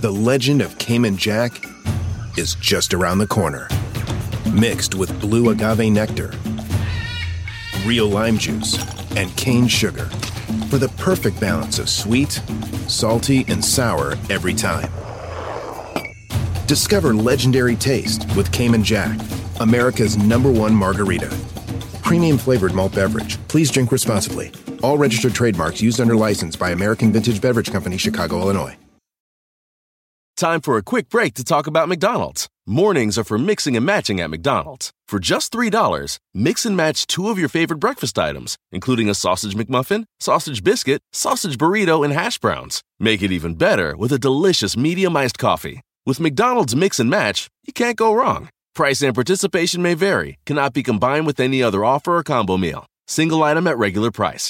the legend of Cayman Jack is just around the corner. Mixed with blue agave nectar, real lime juice, and cane sugar for the perfect balance of sweet, salty, and sour every time. Discover legendary taste with Cayman Jack, America's #1 margarita. Premium flavored malt beverage. Please drink responsibly. All registered trademarks used under license by American Vintage Beverage Company, Chicago, Illinois. Time for a quick break to talk about McDonald's. Mornings are for mixing and matching at McDonald's. For just $3, mix and match 2 of your favorite breakfast items, including a sausage McMuffin, sausage biscuit, sausage burrito, and hash browns. Make it even better with a delicious medium iced coffee. With McDonald's Mix and Match, you can't go wrong. Price and participation may vary, cannot be combined with any other offer or combo meal. Single item at regular price.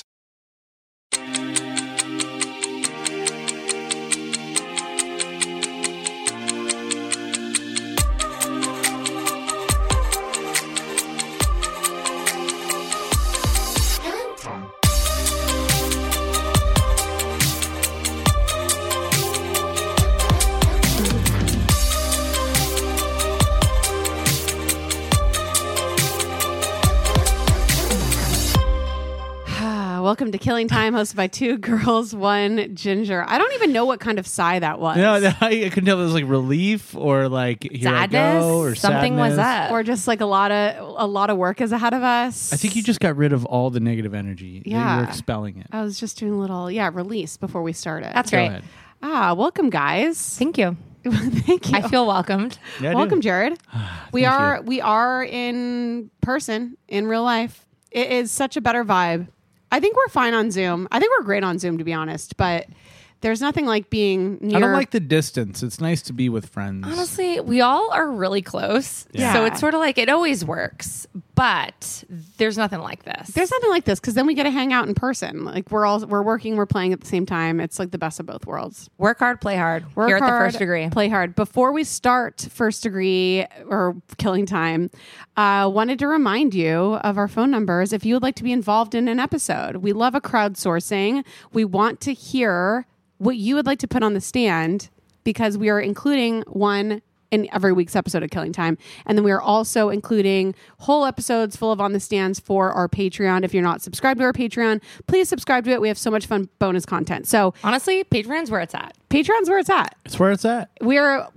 Welcome to Killing Time, hosted by 2 girls, 1 ginger. I don't even know what kind of sigh that was. No, I couldn't tell if it was like relief or like here sadness, I go or something sadness. was up, or just like a lot of work is ahead of us. I think you just got rid of all the negative energy. Yeah. You were expelling it. I was just doing a little release before we started. That's Go great. ahead. Welcome, guys. Thank you. Thank you. I feel welcomed. Yeah, I do. Welcome, Jared. we Thank you. are in person in real life. It is such a better vibe. I think we're fine on Zoom. I think we're great on Zoom, to be honest, but there's nothing like being near. I don't like the distance. It's nice to be with friends. Honestly, we all are really close. Yeah. So it's sort of like it always works, but there's nothing like this. There's nothing like this because then we get to hang out in person. Like we're working, we're playing at the same time. It's like the best of both worlds. Work hard, play hard. Work Here at the hard, First Degree. Play hard. Before we start First Degree or Killing Time, wanted to remind you of our phone numbers if you would like to be involved in an episode. We love a crowdsourcing. We want to hear what you would like to put on the stand because we are including one in every week's episode of Killing Time. And then we are also including whole episodes full of on the stands for our Patreon. If you're not subscribed to our Patreon, please subscribe to it. We have so much fun bonus content. So Honestly, Patreon's where it's at. Patreon's where it's at. It's where it's at. We're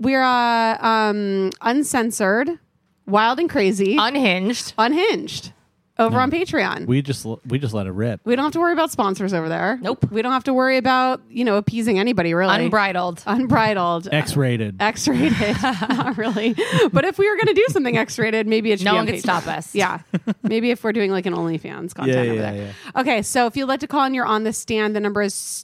uncensored, wild and crazy, unhinged over on Patreon. We just let it rip. We don't have to worry about sponsors over there. Nope. We don't have to worry about, appeasing anybody really. Unbridled. X-rated. X-rated. Not really. But if we were going to do something X-rated, maybe it should No be one on could Patreon. stop us. Yeah. Maybe if we're doing like an OnlyFans content over there. Okay, so if you'd like to call and you're on the stand, the number is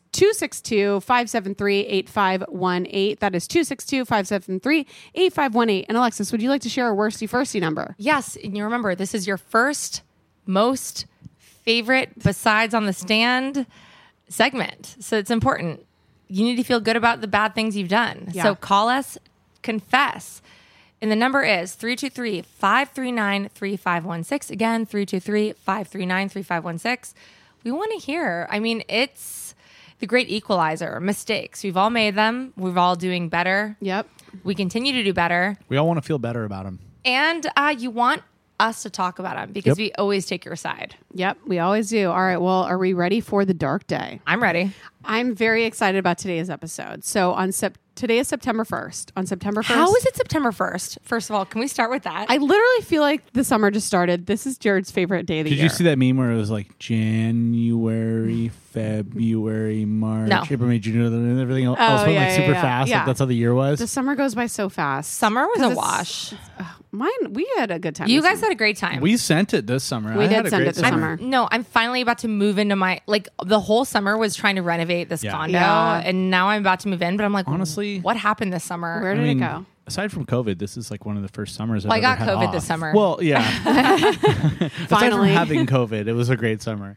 262-573-8518. That is 262-573-8518. And Alexis, would you like to share a worsty firsty number? Yes. And you remember, this is your first most favorite besides on the stand segment. So it's important. You need to feel good about the bad things you've done. Yeah. So call us, confess. And the number is 323-539-3516. Again, 323-539-3516. We want to hear. I mean, it's the great equalizer. Mistakes. We've all made them. We're all doing better. Yep. We continue to do better. We all want to feel better about them. And you want us to talk about them because we always take your side. Yep, we always do. All right, well, are we ready for the dark day? I'm ready. I'm very excited about today's episode. So today is September 1st. On September 1st. How is it September 1st? First of all, can we start with that? I literally feel like the summer just started. This is Jared's favorite day of the year. Did you see that meme where it was like January, February, March, No. April, May, June, and everything else went like super fast? Yeah. Like that's how the year was. The summer goes by so fast. Summer was 'Cause a it's- wash. We had a good time. You this guys summer. had a great time. We sent it this summer. We I did had a send great it this summer. No, I'm finally about to move into my, the whole summer was trying to renovate this condo, Yeah. and now I'm about to move in, but I'm like, Honestly, what happened this summer? Where did it go? Aside from COVID, this is like one of the first summers Well, I I've got ever had COVID off. this summer. Well, yeah. Aside from Finally. having COVID, it was a great summer.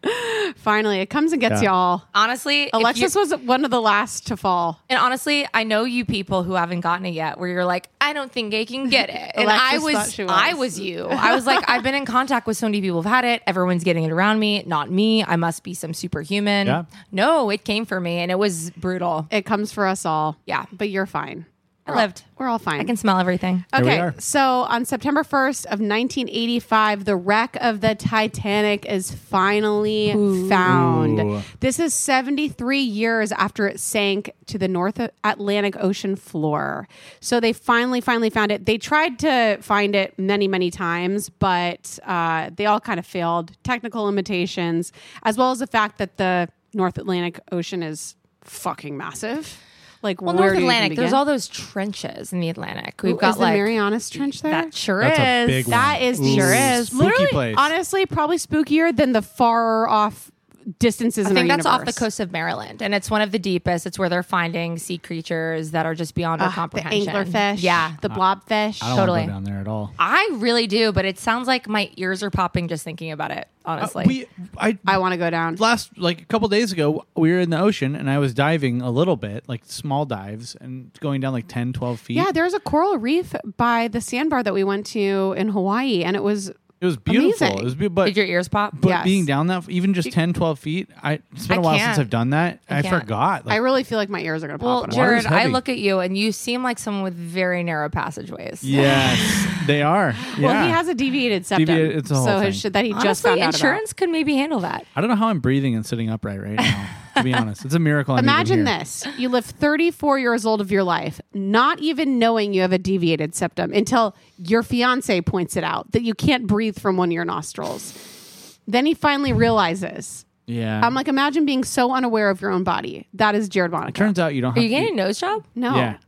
Finally, it comes and gets Yeah. y'all. Honestly, if Alexis you- was one of the last to fall. and honestly, I know you people who haven't gotten it yet, where you're like, I don't think I can get it. And Alexis thought she was. I was you. I was like, I've been in contact with so many people who've had it. Everyone's getting it around me, not me. I must be some superhuman. Yeah. No, it came for me, and it was brutal. It comes for us all. Yeah. But you're fine. I lived. We're all fine. I can smell everything. Here we Okay, are. so on September 1st of 1985, the wreck of the Titanic is finally found. Ooh. This is 73 years after it sank to the North Atlantic Ocean floor. So they finally found it. They tried to find it many times, but they all kind of failed. Technical limitations, as well as the fact that the North Atlantic Ocean is fucking massive. Like, Well, where North do you even Atlantic, there's begin? all those trenches in the Atlantic. We've Ooh, got is the like Marianas Trench there? that sure That's a is. big one. That is the Sure is. Spooky literally, place. honestly, probably spookier than the far off distances I in think our that's off the universe. coast of Maryland, and it's one of the deepest. It's where they're finding sea creatures that are just beyond our The comprehension. anglerfish, Yeah. the blobfish. I don't Totally. want to go down there at all. I really do, but it sounds like my ears are popping just thinking about it, honestly. I want to go down. Like a couple days ago, we were in the ocean and I was diving a little bit, like small dives, and going down like 10, 12 feet. Yeah, there's a coral reef by the sandbar that we went to in Hawaii, and it was It was beautiful. Amazing. It was beautiful, Did your ears pop? but Yes. being down that, even just 10, 12 feet, it's been I a while can't. since I've done that. I can't. forgot. Like, I really feel like my ears are going to pop. Well, when I Jared, Water's I heavy. look at you and you seem like someone with very narrow passageways. yes, they are. Yeah. Well, he has a deviated septum, Deviated- it's a whole so thing. his shit that he just Honestly, found out insurance could maybe handle that. I don't know how I'm breathing and sitting upright right now. To be honest, it's a miracle. I'm Imagine even here. this. You live 34 years old of your life, not even knowing you have a deviated septum until your fiance points it out that you can't breathe from one of your nostrils. Then he finally realizes. Yeah. I'm like, imagine being so unaware of your own body. That is Jared Monaco. Turns out you don't Are have you to getting a nose job? No. Yeah.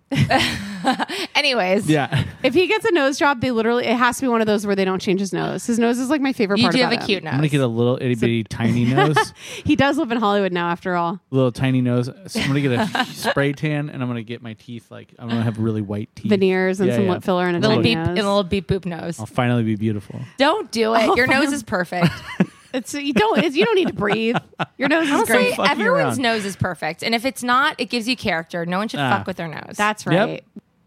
Anyways, Yeah. If he gets a nose job, it has to be one of those where they don't change his nose. His nose is like my favorite you part do about have a him. cute nose. I'm going to get a little itty bitty tiny nose. He does live in Hollywood now, after all. Little tiny nose. So I'm going to get a spray tan and I'm going to get my teeth I'm going to have really white teeth. Veneers and Yeah, some yeah. lip filler and a little tiny beep and a nose. little beep boop nose. I'll finally be beautiful. Don't do it. Your nose is perfect. You don't need to breathe. Your nose is Honestly, great. fucking everyone's around. nose is perfect, and if it's not, it gives you character. No one should fuck with their nose. That's Yep. right.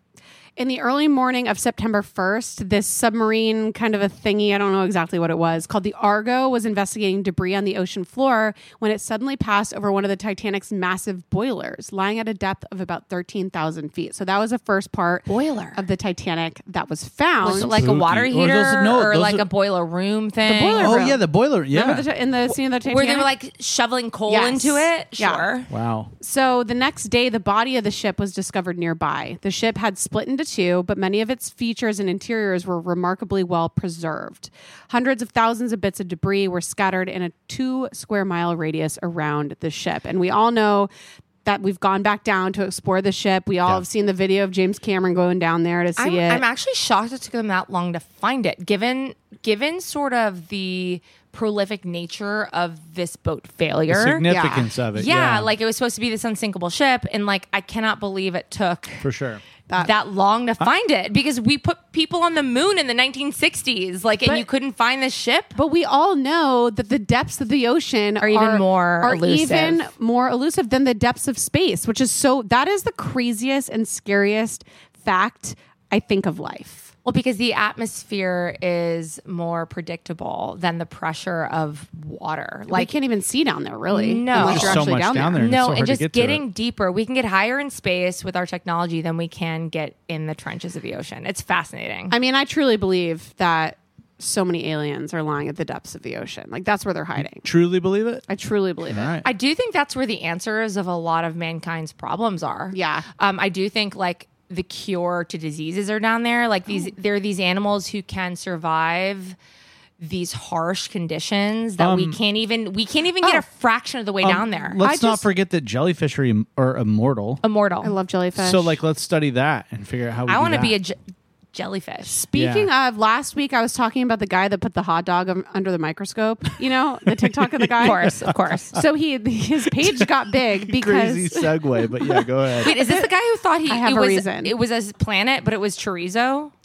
In the early morning of September 1st, this submarine kind of a thingy, I don't know exactly what it was, called the Argo was investigating debris on the ocean floor when it suddenly passed over one of the Titanic's massive boilers, lying at a depth of about 13,000 feet. So that was the first part Boiler. of the Titanic that was found. Was it like a water Spooky. Or heater those- no, or those like are- a boiler room thing? boiler Oh, room. yeah, the boiler. Yeah. Remember in the scene of the Titanic? Where they were like shoveling coal Yes. into it? Yeah. Sure. Wow. So the next day, the body of the ship was discovered nearby. The ship had split into two, but many of its features and interiors were remarkably well preserved. Hundreds of thousands of bits of debris were scattered in a 2 square mile radius around the ship. And we all know that we've gone back down to explore the ship. We all Yeah. have seen the video of James Cameron going down there to see it. I'm actually shocked it took them that long to find it, given sort of the prolific nature of this boat failure. The significance of it. yeah, like it was supposed to be this unsinkable ship, and like I cannot believe it took For sure. that long to find it because we put people on the moon in the 1960s, like, and But- you couldn't find this ship. But we all know that the depths of the ocean Are even more elusive. even more elusive than the depths of space, which is that is the craziest and scariest fact I think of life. Well, because the atmosphere is more predictable than the pressure of water. Like, you can't even see down there, really. No. unless There's you're so actually much down down there. there. And it's no, so and hard to just get to getting it. deeper. We can get higher in space with our technology than we can get in the trenches of the ocean. It's fascinating. I mean, I truly believe that so many aliens are lying at the depths of the ocean. Like, that's where they're hiding. Truly believe it? I truly believe All it. right. I do think that's where the answers of a lot of mankind's problems are. Yeah. I do think like the cure to diseases are down there. Like there are these animals who can survive these harsh conditions that we can't even get a fraction of the way down there. Let's not forget that jellyfish are immortal. Immortal. I love jellyfish. So, let's study that and figure out how we I want want to be a jellyfish. Speaking of, last week I was talking about the guy that put the hot dog under the microscope. You know, the TikTok of the guy. Of course. So his page got big Crazy because segue, but yeah, go ahead. Wait, is this the guy who thought I have it a was reason. it was a planet, but it was chorizo?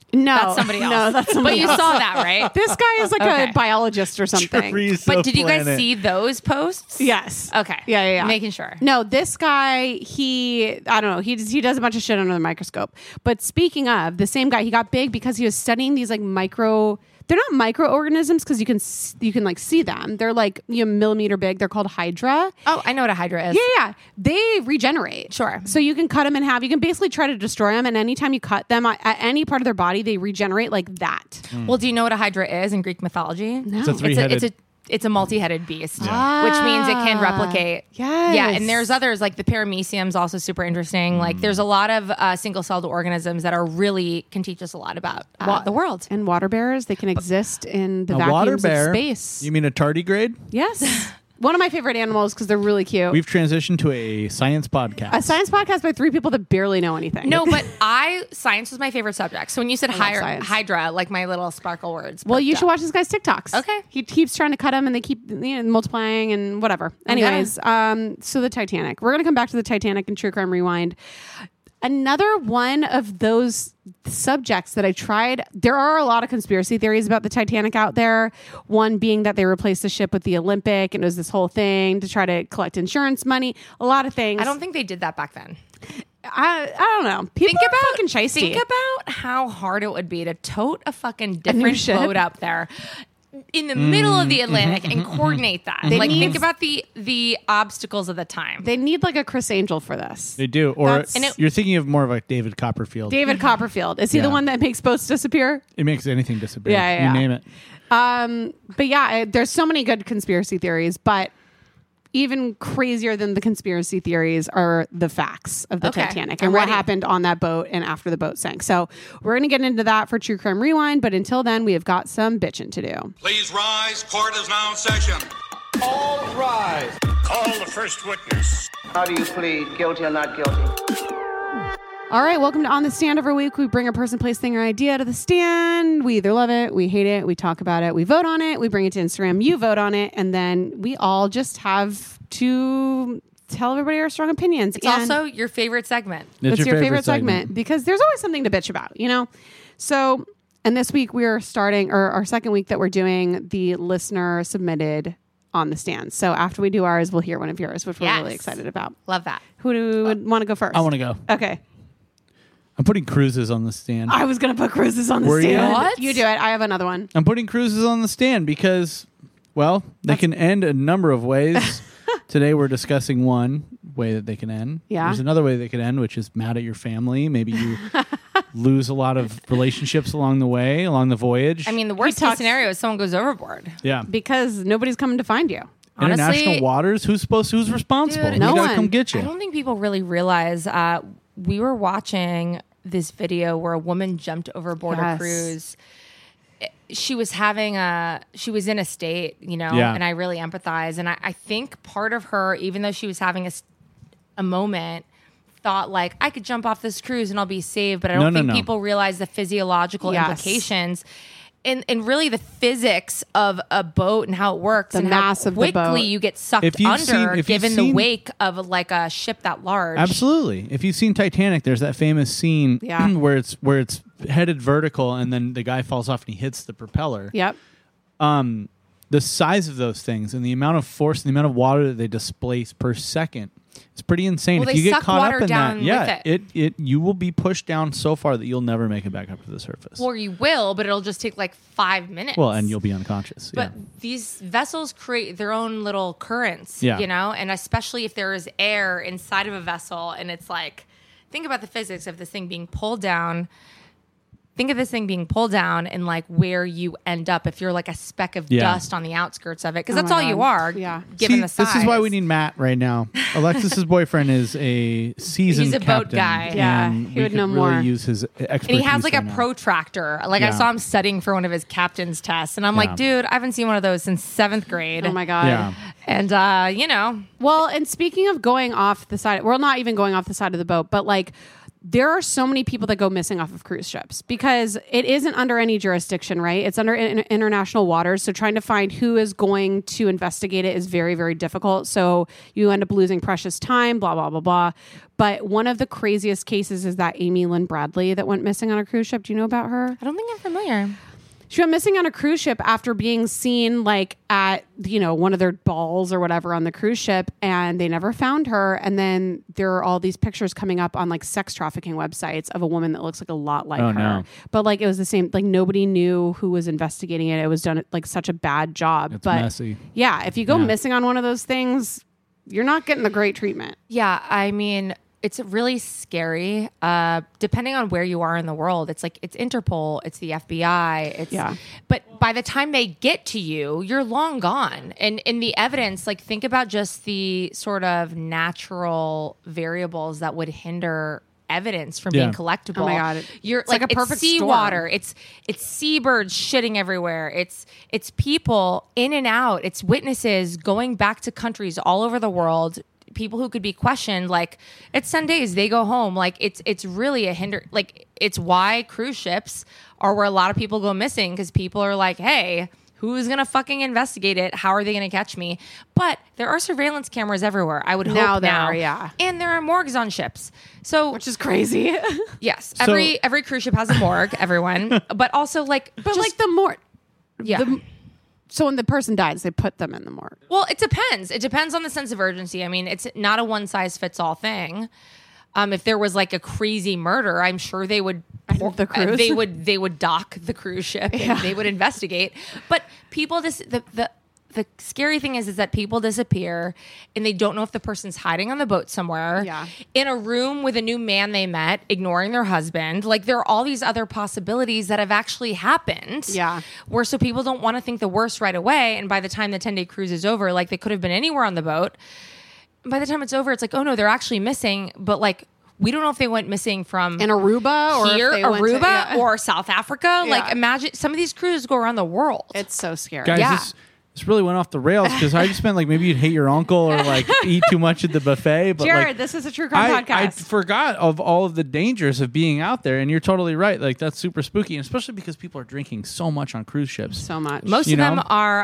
No, That's somebody else. No, that's somebody But you else. saw that, right? This guy is like Okay. a biologist or something. But did you guys see those posts? Yes. Okay. Yeah. Making sure. No, this guy, I don't know. He does a bunch of shit under the microscope. But speaking of, the same guy, he got big because he was studying these like they're not microorganisms because you can like see them. They're like millimeter big. They're called Hydra. Oh, I know what a Hydra is. Yeah. They regenerate. Sure. So you can cut them in half. You can basically try to destroy them. And anytime you cut them at any part of their body, they regenerate like that. Well, do you know what a Hydra is in Greek mythology? No. It's a three-headed. It's a multi-headed beast, which Ah. means it can replicate. Yes. Yeah, and there's others like the paramecium's also super interesting. Like there's a lot of single-celled organisms that can teach us a lot about the world. And water bears, they can exist in the A water vacuums bear. of space. You mean a tardigrade? Yes. One of my favorite animals because they're really cute. We've transitioned to a science podcast. A science podcast by three people that barely know anything. No, but science was my favorite subject. So when you said science. Hydra, like my little sparkle words. Well, you perked should up. watch this guy's TikToks. Okay. He keeps trying to cut them and they keep multiplying and whatever. Anyways, so the Titanic. We're going to come back to the Titanic and True Crime Rewind. Another one of those subjects that I tried, there are a lot of conspiracy theories about the Titanic out there. One being that they replaced the ship with the Olympic and it was this whole thing to try to collect insurance money. A lot of things. I don't think they did that back then. I don't know. People are fucking shysty. Think about how hard it would be to tote a fucking different ship. boat up there in the middle of the Atlantic and coordinate that. Like, think about the obstacles of the time. They need like a Chris Angel for this. They do. Or That's- you're thinking of more of like David Copperfield. David Copperfield. Is he the Yeah. one that makes boats disappear? It makes anything disappear. Yeah. You name it. But yeah, there's so many good conspiracy theories, but even crazier than the conspiracy theories are the facts of the Okay, Titanic I'm and what ready. happened on that boat and after the boat sank. So we're going to get into that for True Crime Rewind, but until then, we have got some bitching to do. Please rise. Court is now in session. All rise. Call the first witness. How do you plead, guilty or not guilty? All right, welcome to On the Stand. Every week, we bring a person, place, thing, or idea to the stand. We either love it, we hate it, we talk about it, we vote on it, we bring it to Instagram, you vote on it, and then we all just have to tell everybody our strong opinions. It's also your favorite segment. It's your favorite segment because there's always something to bitch about, you know? So, and this week we are starting, or our second week that we're doing the listener submitted On the Stand. So after we do ours, we'll hear one of yours, which we're really Yes. excited about. Love that. Who do we want to go first? I want to go. Okay. I'm putting cruises on the stand. I was going to put cruises on the Were you? stand. What? You do it. I have another one. I'm putting cruises on the stand because, well, they can end a number of ways. Today we're discussing one way that they can end. Yeah. There's another way they could end, which is mad at your family. Maybe you lose a lot of relationships along the way, along the voyage. I mean, the worst case scenario is someone goes overboard. yeah. Because nobody's coming to find you. International honestly- waters. Who's responsible? Dude, no Who's gotta one. come get you? I don't think people really realize we were watching this video where a woman jumped overboard a Yes. cruise. She was in a state, you know, Yeah. and I really empathize. And I think part of her, even though she was having a moment, thought like, I could jump off this cruise and I'll be saved. But I don't think No. people realize the physiological Yes. implications. And really the physics of a boat and how it works The and mass how of the quickly boat. you get sucked If you've under seen- if you've given the seen- wake of like a ship that large. Absolutely. If you've seen Titanic, there's that famous scene Yeah. where it's headed vertical and then the guy falls off and he hits the propeller. Yep. The size of those things and the amount of force and the amount of water that they displace per second, it's pretty insane. Well, if they you get suck caught water up in down that, yeah, with you will be pushed down so far that you'll never make it back up to the surface. Or you will, but it'll just take like 5 minutes. Well, and you'll be unconscious. But yeah. these vessels create their own little currents, Yeah. you know? And especially if there is air inside of a vessel and it's like, think about the physics of this thing being pulled down. Think of this thing being pulled down and like where you end up if you're like a speck of Yeah. dust on the outskirts of it. Because that's my all God. you are, Yeah. given See, the size. this is why we need Matt right now. Alexis's boyfriend is a seasoned He's a boat captain, guy. Yeah, and he we would could know really more. use his expertise. And he has like a right now. protractor. Like Yeah. I saw him studying for one of his captain's tests. And I'm Yeah. like, dude, I haven't seen one of those since 7th grade. Oh my God. Yeah. And, you know, Well, and speaking of going off the side, well, not even going off the side of the boat, but like there are so many people that go missing off of cruise ships because it isn't under any jurisdiction, right? It's under international waters. So trying to find who is going to investigate it is very, very difficult. So you end up losing precious time, blah, blah, blah, blah. But one of the craziest cases is that Amy Lynn Bradley that went missing on a cruise ship. Do you know about her? I don't think I'm familiar. She went missing on a cruise ship after being seen like at, one of their balls or whatever on the cruise ship, and they never found her. And then there are all these pictures coming up on like sex trafficking websites of a woman that looks like a lot like her. No. But like it was the same, like nobody knew who was investigating it. It was done like such a bad job. It's but messy. Yeah, if you go missing on one of those things, you're not getting the great treatment. Yeah, I mean, it's really scary. Depending on where you are in the world, it's like it's Interpol, it's the FBI. But by the time they get to you, you're long gone. And in the evidence, like think about just the sort of natural variables that would hinder evidence from being collectible. Oh my God. It's like a perfect seawater. It's seabirds shitting everywhere. It's people in and out. It's witnesses going back to countries all over the world. People who could be questioned, like it's 10 days, they go home. Like it's really a hinder. Like it's why cruise ships are where a lot of people go missing, because people are like, hey, who's gonna fucking investigate it? How are they gonna catch me? But there are surveillance cameras everywhere. I would hope now. Yeah, and there are morgues on ships. So which is crazy. Yes, every cruise ship has a morgue. Everyone, but also like, like the morgue. Yeah. So when the person dies, they put them in the morgue. Well, it depends. It depends on the sense of urgency. I mean, it's not a one size fits all thing. If there was like a crazy murder, I'm sure they would the cruise. They would dock the cruise ship and they would investigate. But people the scary thing is that people disappear and they don't know if the person's hiding on the boat somewhere, in a room with a new man they met, ignoring their husband. Like there are all these other possibilities that have actually happened. Yeah. Where so people don't want to think the worst right away. And by the time the 10-day cruise is over, like they could have been anywhere on the boat. By the time it's over, it's like, oh no, they're actually missing. But like, we don't know if they went missing from in Aruba or here, if they went to, or South Africa. Yeah. Like imagine some of these cruises go around the world. It's so scary. Guys, this really went off the rails because I just meant like maybe you'd hate your uncle or like eat too much at the buffet. But Jared, like, this is a true crime podcast. I forgot of all of the dangers of being out there, and you're totally right. Like that's super spooky, and especially because people are drinking so much on cruise ships. So much. Most of them are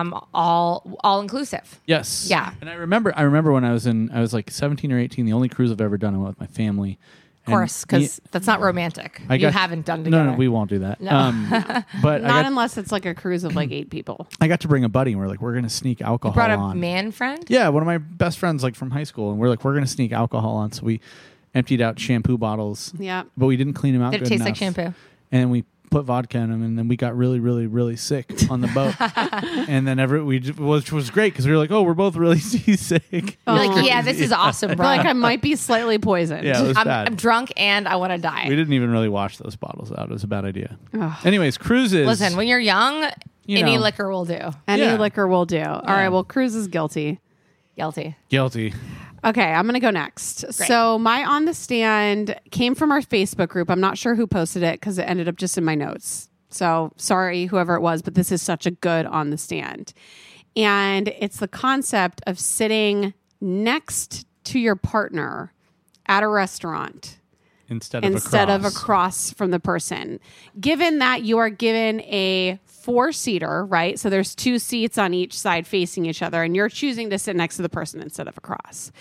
all inclusive. Yes. Yeah. And I remember when I was like 17 or 18. The only cruise I've ever done, I went with my family. Of course, because that's not romantic. You haven't done together. No, we won't do that. No. But not unless it's like a cruise of like 8 people. I got to bring a buddy, and we're like, we're going to sneak alcohol You brought on. a man friend? Yeah, one of my best friends, like from high school, and we're like, we're going to sneak alcohol on. So we emptied out shampoo bottles. Yeah, but we didn't clean them out. Did it good taste enough. like shampoo? And we put vodka in them, and then we got really, really, really sick on the boat. And then which was great because we were like, oh, we're both really seasick. You're like, yeah, this is awesome, bro. Like I might be slightly poisoned. Yeah, it was bad. I'm drunk and I want to die. We didn't even really wash those bottles out. It was a bad idea. Anyways, cruises. Listen, when you're young, any liquor will do. Any liquor will do. All right, well, cruise is guilty. Guilty. Okay, I'm going to go next. Great. So my On the Stand came from our Facebook group. I'm not sure who posted it because it ended up just in my notes. So sorry, whoever it was, but this is such a good On the Stand. And it's the concept of sitting next to your partner at a restaurant instead of across from the person. Given that you are given a 4-seater, right? So there's 2 seats on each side facing each other, and you're choosing to sit next to the person instead of across.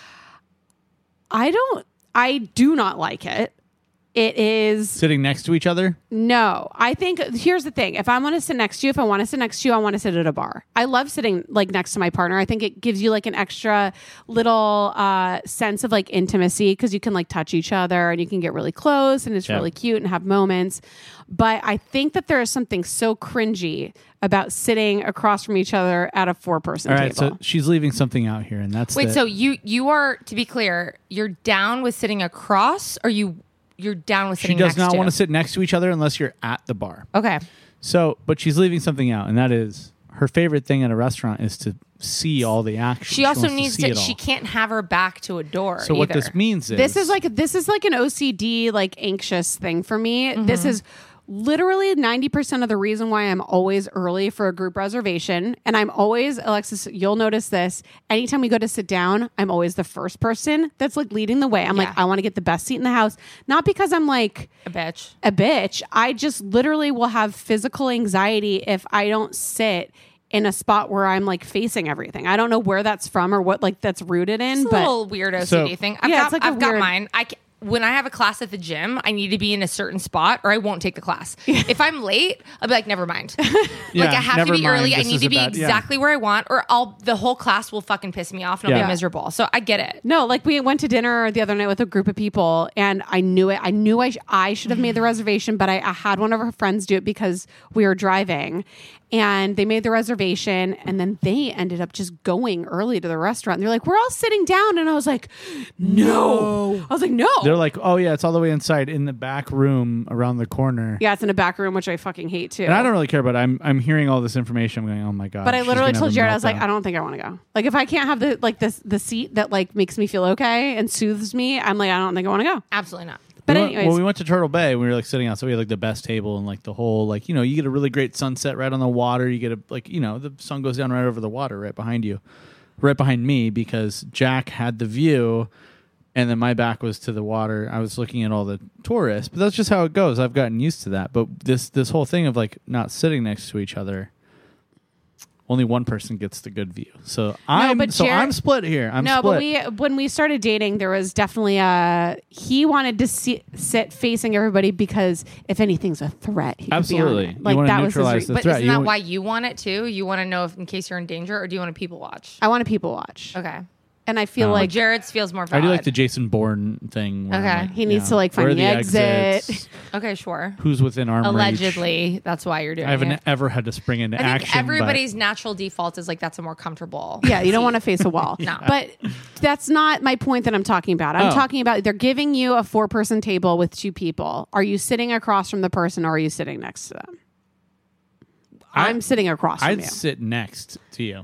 I do not like it. It is sitting next to each other. No, I think here's the thing. If I want to sit next to you, I want to sit at a bar. I love sitting like next to my partner. I think it gives you like an extra little sense of like intimacy because you can like touch each other and you can get really close and it's really cute and have moments. But I think that there is something so cringy about sitting across from each other at a 4-person table. All right, so she's leaving something out here, and that's so you are, to be clear, you're down with sitting across, or you're down with sitting next to? She does not want to sit next to each other unless you're at the bar. Okay. So, but she's leaving something out, and that is her favorite thing at a restaurant is to see all the action. She also needs to. She can't have her back to a door. So what this means is this is like an OCD like anxious thing for me. Mm-hmm. This is literally 90% of the reason why I'm always early for a group reservation. And I'm always, Alexis, you'll notice this. Anytime we go to sit down, I'm always the first person that's like leading the way. I'm like, I want to get the best seat in the house. Not because I'm like A bitch. I just literally will have physical anxiety if I don't sit in a spot where I'm like facing everything. I don't know where that's from or what like that's rooted in, It's a but little weird OCD thing. I've got mine. When I have a class at the gym, I need to be in a certain spot or I won't take the class. If I'm late, I'll be like, never mind. Like I have to be early. I need to be exactly where I want or the whole class will fucking piss me off and I'll be miserable. So I get it. No, like we went to dinner the other night with a group of people and I knew it. I knew I should have made the reservation, but I had one of our friends do it because we were driving. And they made the reservation and then they ended up just going early to the restaurant. They're like, we're all sitting down. And I was like, no. I was like, no. They're like, oh yeah, it's all the way inside in the back room around the corner. Yeah, it's in a back room, which I fucking hate too. And I don't really care, but I'm hearing all this information. I'm going, oh my God. But I literally told Jared, I was like, I don't think I want to go. Like if I can't have the seat that like makes me feel okay and soothes me, I'm like, I don't think I want to go. Absolutely not. But anyways, we went to Turtle Bay. We were like sitting outside. We had like the best table and like the whole like you get a really great sunset right on the water. You get a the sun goes down right over the water right behind you, right behind me because Jack had the view, and then my back was to the water. I was looking at all the tourists, but that's just how it goes. I've gotten used to that. But this whole thing of like not sitting next to each other. Only one person gets the good view. So I'm split here. But when we started dating, there was definitely he wanted to sit facing everybody because if anything's a threat, he absolutely could be on it. Like that was his But isn't that why you want it too? You want to know if in case you're in danger, or do you want to people watch? I want to people watch. Okay. And I feel like Jared's feels more valid. I do like the Jason Bourne thing. Where okay. He needs to like find the exit. Okay, sure. Who's within arm Allegedly, reach. That's why you're doing it. I haven't ever had to spring into action. I think everybody's natural default is like that's a more comfortable. Yeah, you don't want to face a wall. No. But that's not my point that I'm talking about. I'm talking about they're giving you a 4-person table with 2 people. Are you sitting across from the person or are you sitting next to them? I'm sitting across from you. I'd sit next to you.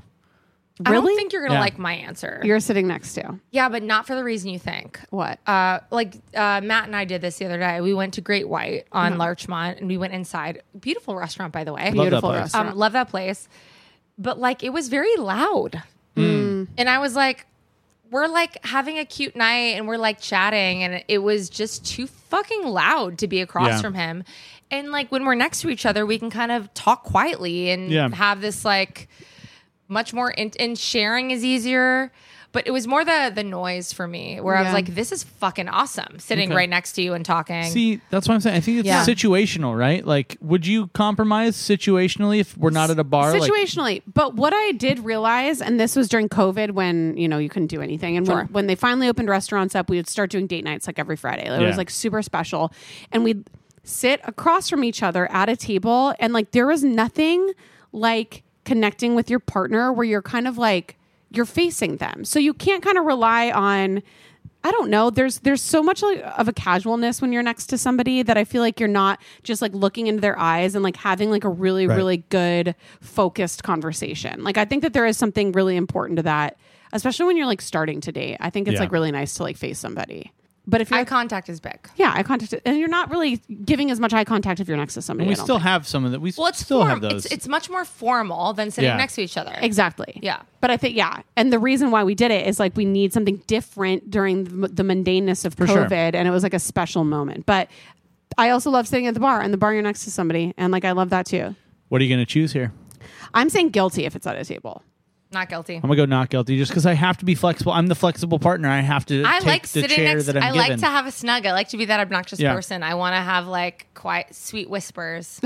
I Really? don't think you're going to like my answer. You're sitting next to. Yeah, but not for the reason you think. What? Matt and I did this the other day. We went to Great White on Larchmont and we went inside. Beautiful restaurant, by the way. Beautiful restaurant. Love that place. But like it was very loud. And I was like, we're like having a cute night and we're like chatting and it was just too fucking loud to be across from him. And like when we're next to each other, we can kind of talk quietly and have this like much more and sharing is easier. But it was more the noise for me where I was like, this is fucking awesome sitting right next to you and talking. See, that's what I'm saying. I think it's situational, right? Like, would you compromise situationally if we're not at a bar? Situationally. But what I did realize, and this was during COVID when, you couldn't do anything. And when they finally opened restaurants up, we would start doing date nights like every Friday. It was like super special. And we'd sit across from each other at a table. And like, there was nothing like connecting with your partner where you're kind of like, you're facing them. So you can't kind of rely on, I don't know, there's so much like of a casualness when you're next to somebody that I feel like you're not just like looking into their eyes and like having like a really, really good focused conversation. Like I think that there is something really important to that, especially when you're like starting to date. I think it's like really nice to like face somebody. But if eye contact is big. Yeah, eye contact. And you're not really giving as much eye contact if you're next to somebody. And we still have some of that. We still have those. It's much more formal than sitting next to each other. Exactly. Yeah. But I think, and the reason why we did it is like we need something different during the mundaneness of COVID. And it was like a special moment. But I also love sitting at the bar, and the bar you're next to somebody. And like, I love that too. What are you going to choose here? I'm saying guilty if it's at a table. Not guilty. I'm gonna go not guilty just because I have to be flexible. I'm the flexible partner. I have to. I take like the sitting chair next. that I'm I given. like to have a snug. I like to be that obnoxious person. I want to have like quiet, sweet whispers.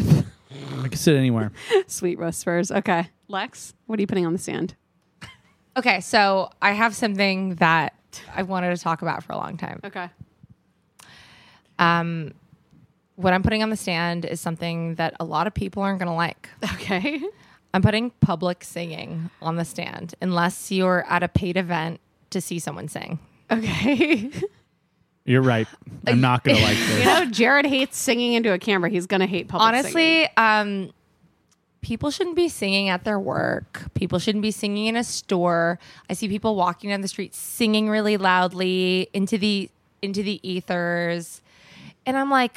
I can sit anywhere. Sweet whispers. Okay, Lex, what are you putting on the stand? Okay, so I have something that I've wanted to talk about for a long time. Okay. What I'm putting on the stand is something that a lot of people aren't going to like. Okay. I'm putting public singing on the stand unless you're at a paid event to see someone sing. Okay. You're right. I'm not going to like this. Jared hates singing into a camera. He's going to hate public singing. Honestly, people shouldn't be singing at their work. People shouldn't be singing in a store. I see people walking down the street singing really loudly into the ethers. And I'm like,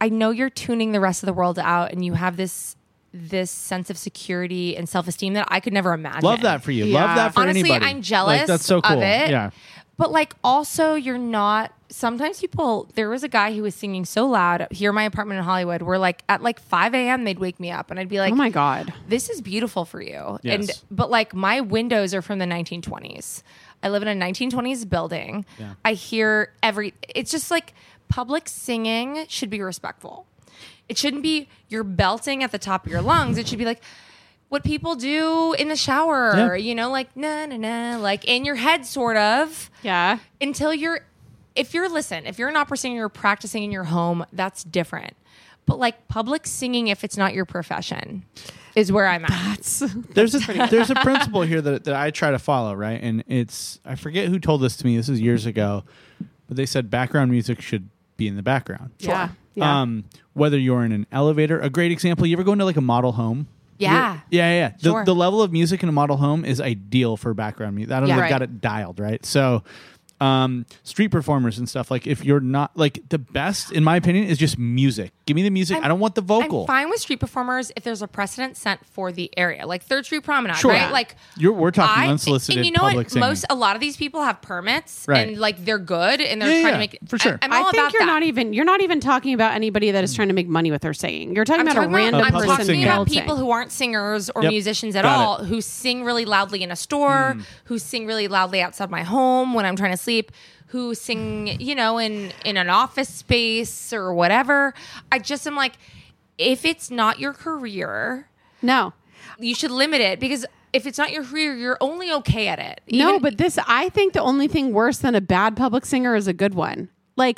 I know you're tuning the rest of the world out, and you have this sense of security and self-esteem that I could never imagine. Love that for you. Yeah. Love that for Honestly, anybody. I'm jealous Like, that's so cool. of it. Yeah. But like also you're not, sometimes people, there was a guy who was singing so loud here in my apartment in Hollywood where like at like 5 a.m. they'd wake me up and I'd be like, Oh my God. this is beautiful for you. Yes. But like my windows are from the 1920s. I live in a 1920s building. Yeah. I hear it's just like public singing should be respectful. It shouldn't be you're belting at the top of your lungs. It should be like what people do in the shower, Yeah. you know, like na na na, like in your head sort of. Yeah. Until if you're an opera singer, you're practicing in your home, that's different. But like public singing, if it's not your profession, is where I'm at. There's a principle here that I try to follow, right? And I forget who told this to me. This is years ago, but they said background music should be in the background. Yeah. Yeah. Whether you're in an elevator, a great example. You ever go into like a model home? Yeah. Yeah. Sure. The level of music in a model home is ideal for background music. I don't know, they've Right. got it dialed, right? So, street performers and stuff, like if you're not like the best, in my opinion, is just music. Give me the music. I don't want the vocal. I'm fine with street performers if there's a precedent set for the area, like 3rd Street Promenade, Sure. right? Like We're talking unsolicited and you know public what? singing. A lot of these people have permits, Right. and like they're good, and they're Yeah, trying yeah, to make for sure. I'm all I think about you're that. not even talking about anybody that is trying to make money with their singing. You're talking about a random A I'm public person talking singer. about belting. people who aren't singers or Yep. musicians at Got all, it. who sing really loudly in a store, who sing really loudly outside my home when I'm trying to sleep, who sing, you know, in an office space or whatever. I just am like, if it's not your career, No. you should limit it, because if it's not your career, you're only okay at it. No, but I think the only thing worse than a bad public singer is a good one. Like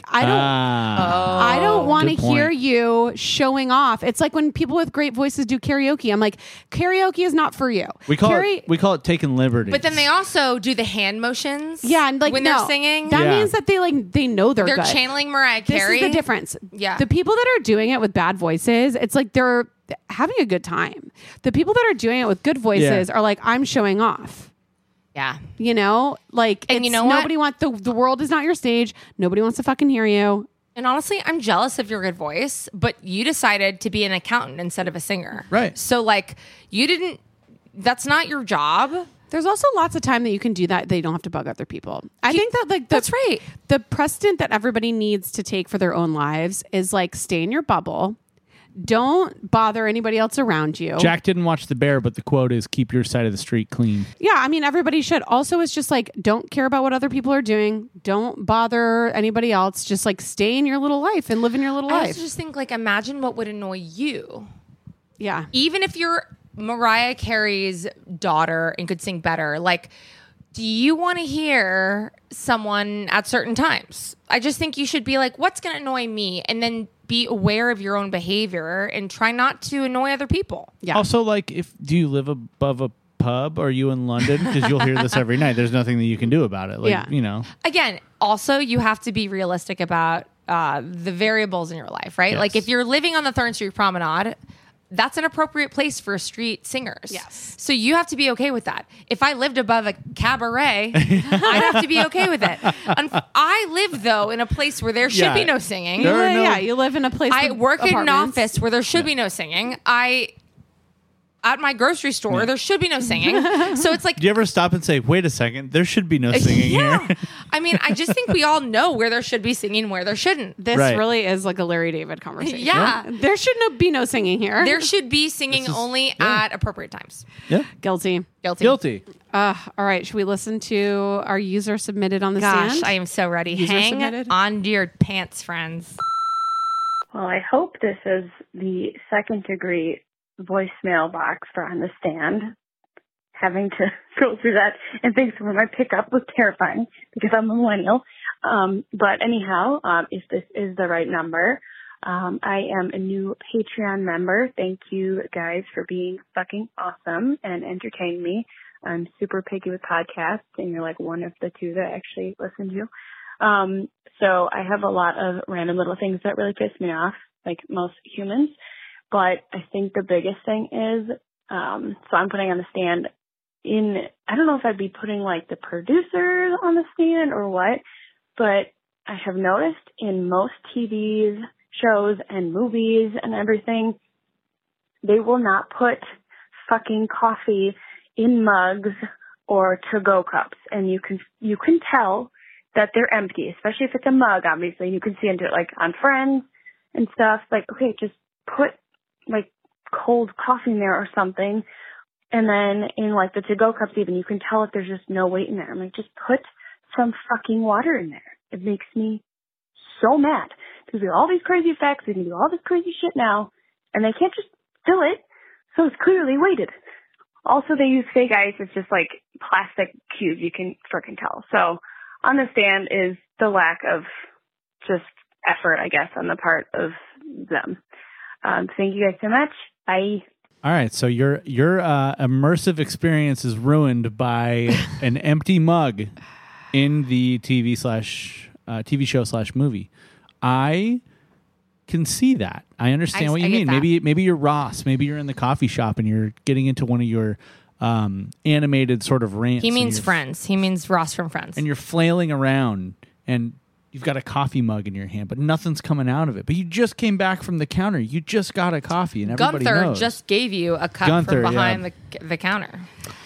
I don't want to good point. hear you showing off. It's like when people with great voices do karaoke. I'm like, karaoke is not for you. we call it taking liberties. But then they also do the hand motions. Yeah, and like when no, they're singing, that Yeah. means that they know they're they're good. channeling Mariah This Carey. is the difference. Yeah. The people that are doing it with bad voices, it's like they're having a good time. The people that are doing it with good voices are like, I'm showing off. Yeah. You know, like, And you know what? nobody wants the world is not your stage. Nobody wants to fucking hear you. And honestly, I'm jealous of your good voice, but you decided to be an accountant instead of a singer. Right. So like that's not your job. There's also lots of time that you can do that. They don't have to bug other people. I think that like That's right. The precedent that everybody needs to take for their own lives is like stay in your bubble. Don't bother anybody else around you. Jack didn't watch The Bear, but the quote is keep your side of the street clean. Yeah, I mean, everybody should. Also, it's just like, don't care about what other people are doing. Don't bother anybody else. Just like stay in your little life and live in your little I life. also just think like imagine what would annoy you. Yeah. Even if you're Mariah Carey's daughter and could sing better, like, do you want to hear someone at certain times? I just think you should be like, what's going to annoy me? And then be aware of your own behavior and try not to annoy other people. Yeah. Also, like, do you live above a pub? Are you in London? Because you'll hear this every night. There's nothing that you can do about it. Like, Yeah. you know. Again, also, you have to be realistic about the variables in your life, right? Yes. Like, if you're living on the 3rd Street Promenade, that's an appropriate place for street singers. Yes. So you have to be okay with that. If I lived above a cabaret, I'd have to be okay with it. I live, though, in a place where there should Yeah. be no singing. There are no- Yeah, you live in a place. I with work in an apartments. office where there should be no singing. At my grocery store, there should be no singing. So it's like, Do you ever stop and say, wait a second, there should be no singing yeah. here? I mean, I just think we all know where there should be singing, where there shouldn't. This Right. really is like a Larry David conversation. Yeah. There should be no singing here. There should be singing only at appropriate times. Yeah. Guilty. Guilty. All right. Should we listen to our user submitted on the Gosh, stand? I am so ready. User Hang submitted? on to your pants, friends. Well, I hope this is the second degree voicemail box for On the Stand. Having to go through that and think through my pickup was terrifying because I'm a millennial. But anyhow, if this is the right number, I am a new Patreon member. Thank you guys for being fucking awesome and entertaining me. I'm super picky with podcasts, and you're like one of the two that I actually listen to. So I have a lot of random little things that really piss me off, like most humans. But I think the biggest thing is, so I'm putting on the stand I don't know if I'd be putting like the producers on the stand or what, but I have noticed in most TV shows and movies and everything, they will not put fucking coffee in mugs or to-go cups. And you can tell that they're empty, especially if it's a mug, obviously. You can see into it, like, on Friends and stuff. Like, okay, just put, like, cold coffee in there or something. And then in, like, the to-go cups even, you can tell if there's just no weight in there. I'm like, just put some fucking water in there. It makes me so mad. Because we have all these crazy effects, we can do all this crazy shit now, and they can't just fill it, so it's clearly weighted. Also, they use fake ice. It's just, like, plastic cubes. You can frickin' tell. So on the stand is the lack of just effort, I guess, on the part of them. Thank you guys so much. Bye. All right, so your immersive experience is ruined by an empty mug in the TV show / movie. I can see that. I understand what you mean. Maybe you're Ross. Maybe you're in the coffee shop and you're getting into one of your animated sort of rants. He means Friends. He means Ross from Friends. And you're flailing around and you've got a coffee mug in your hand, but nothing's coming out of it. But you just came back from the counter. You just got a coffee, and everybody Gunther knows. just gave you a cup from behind the counter.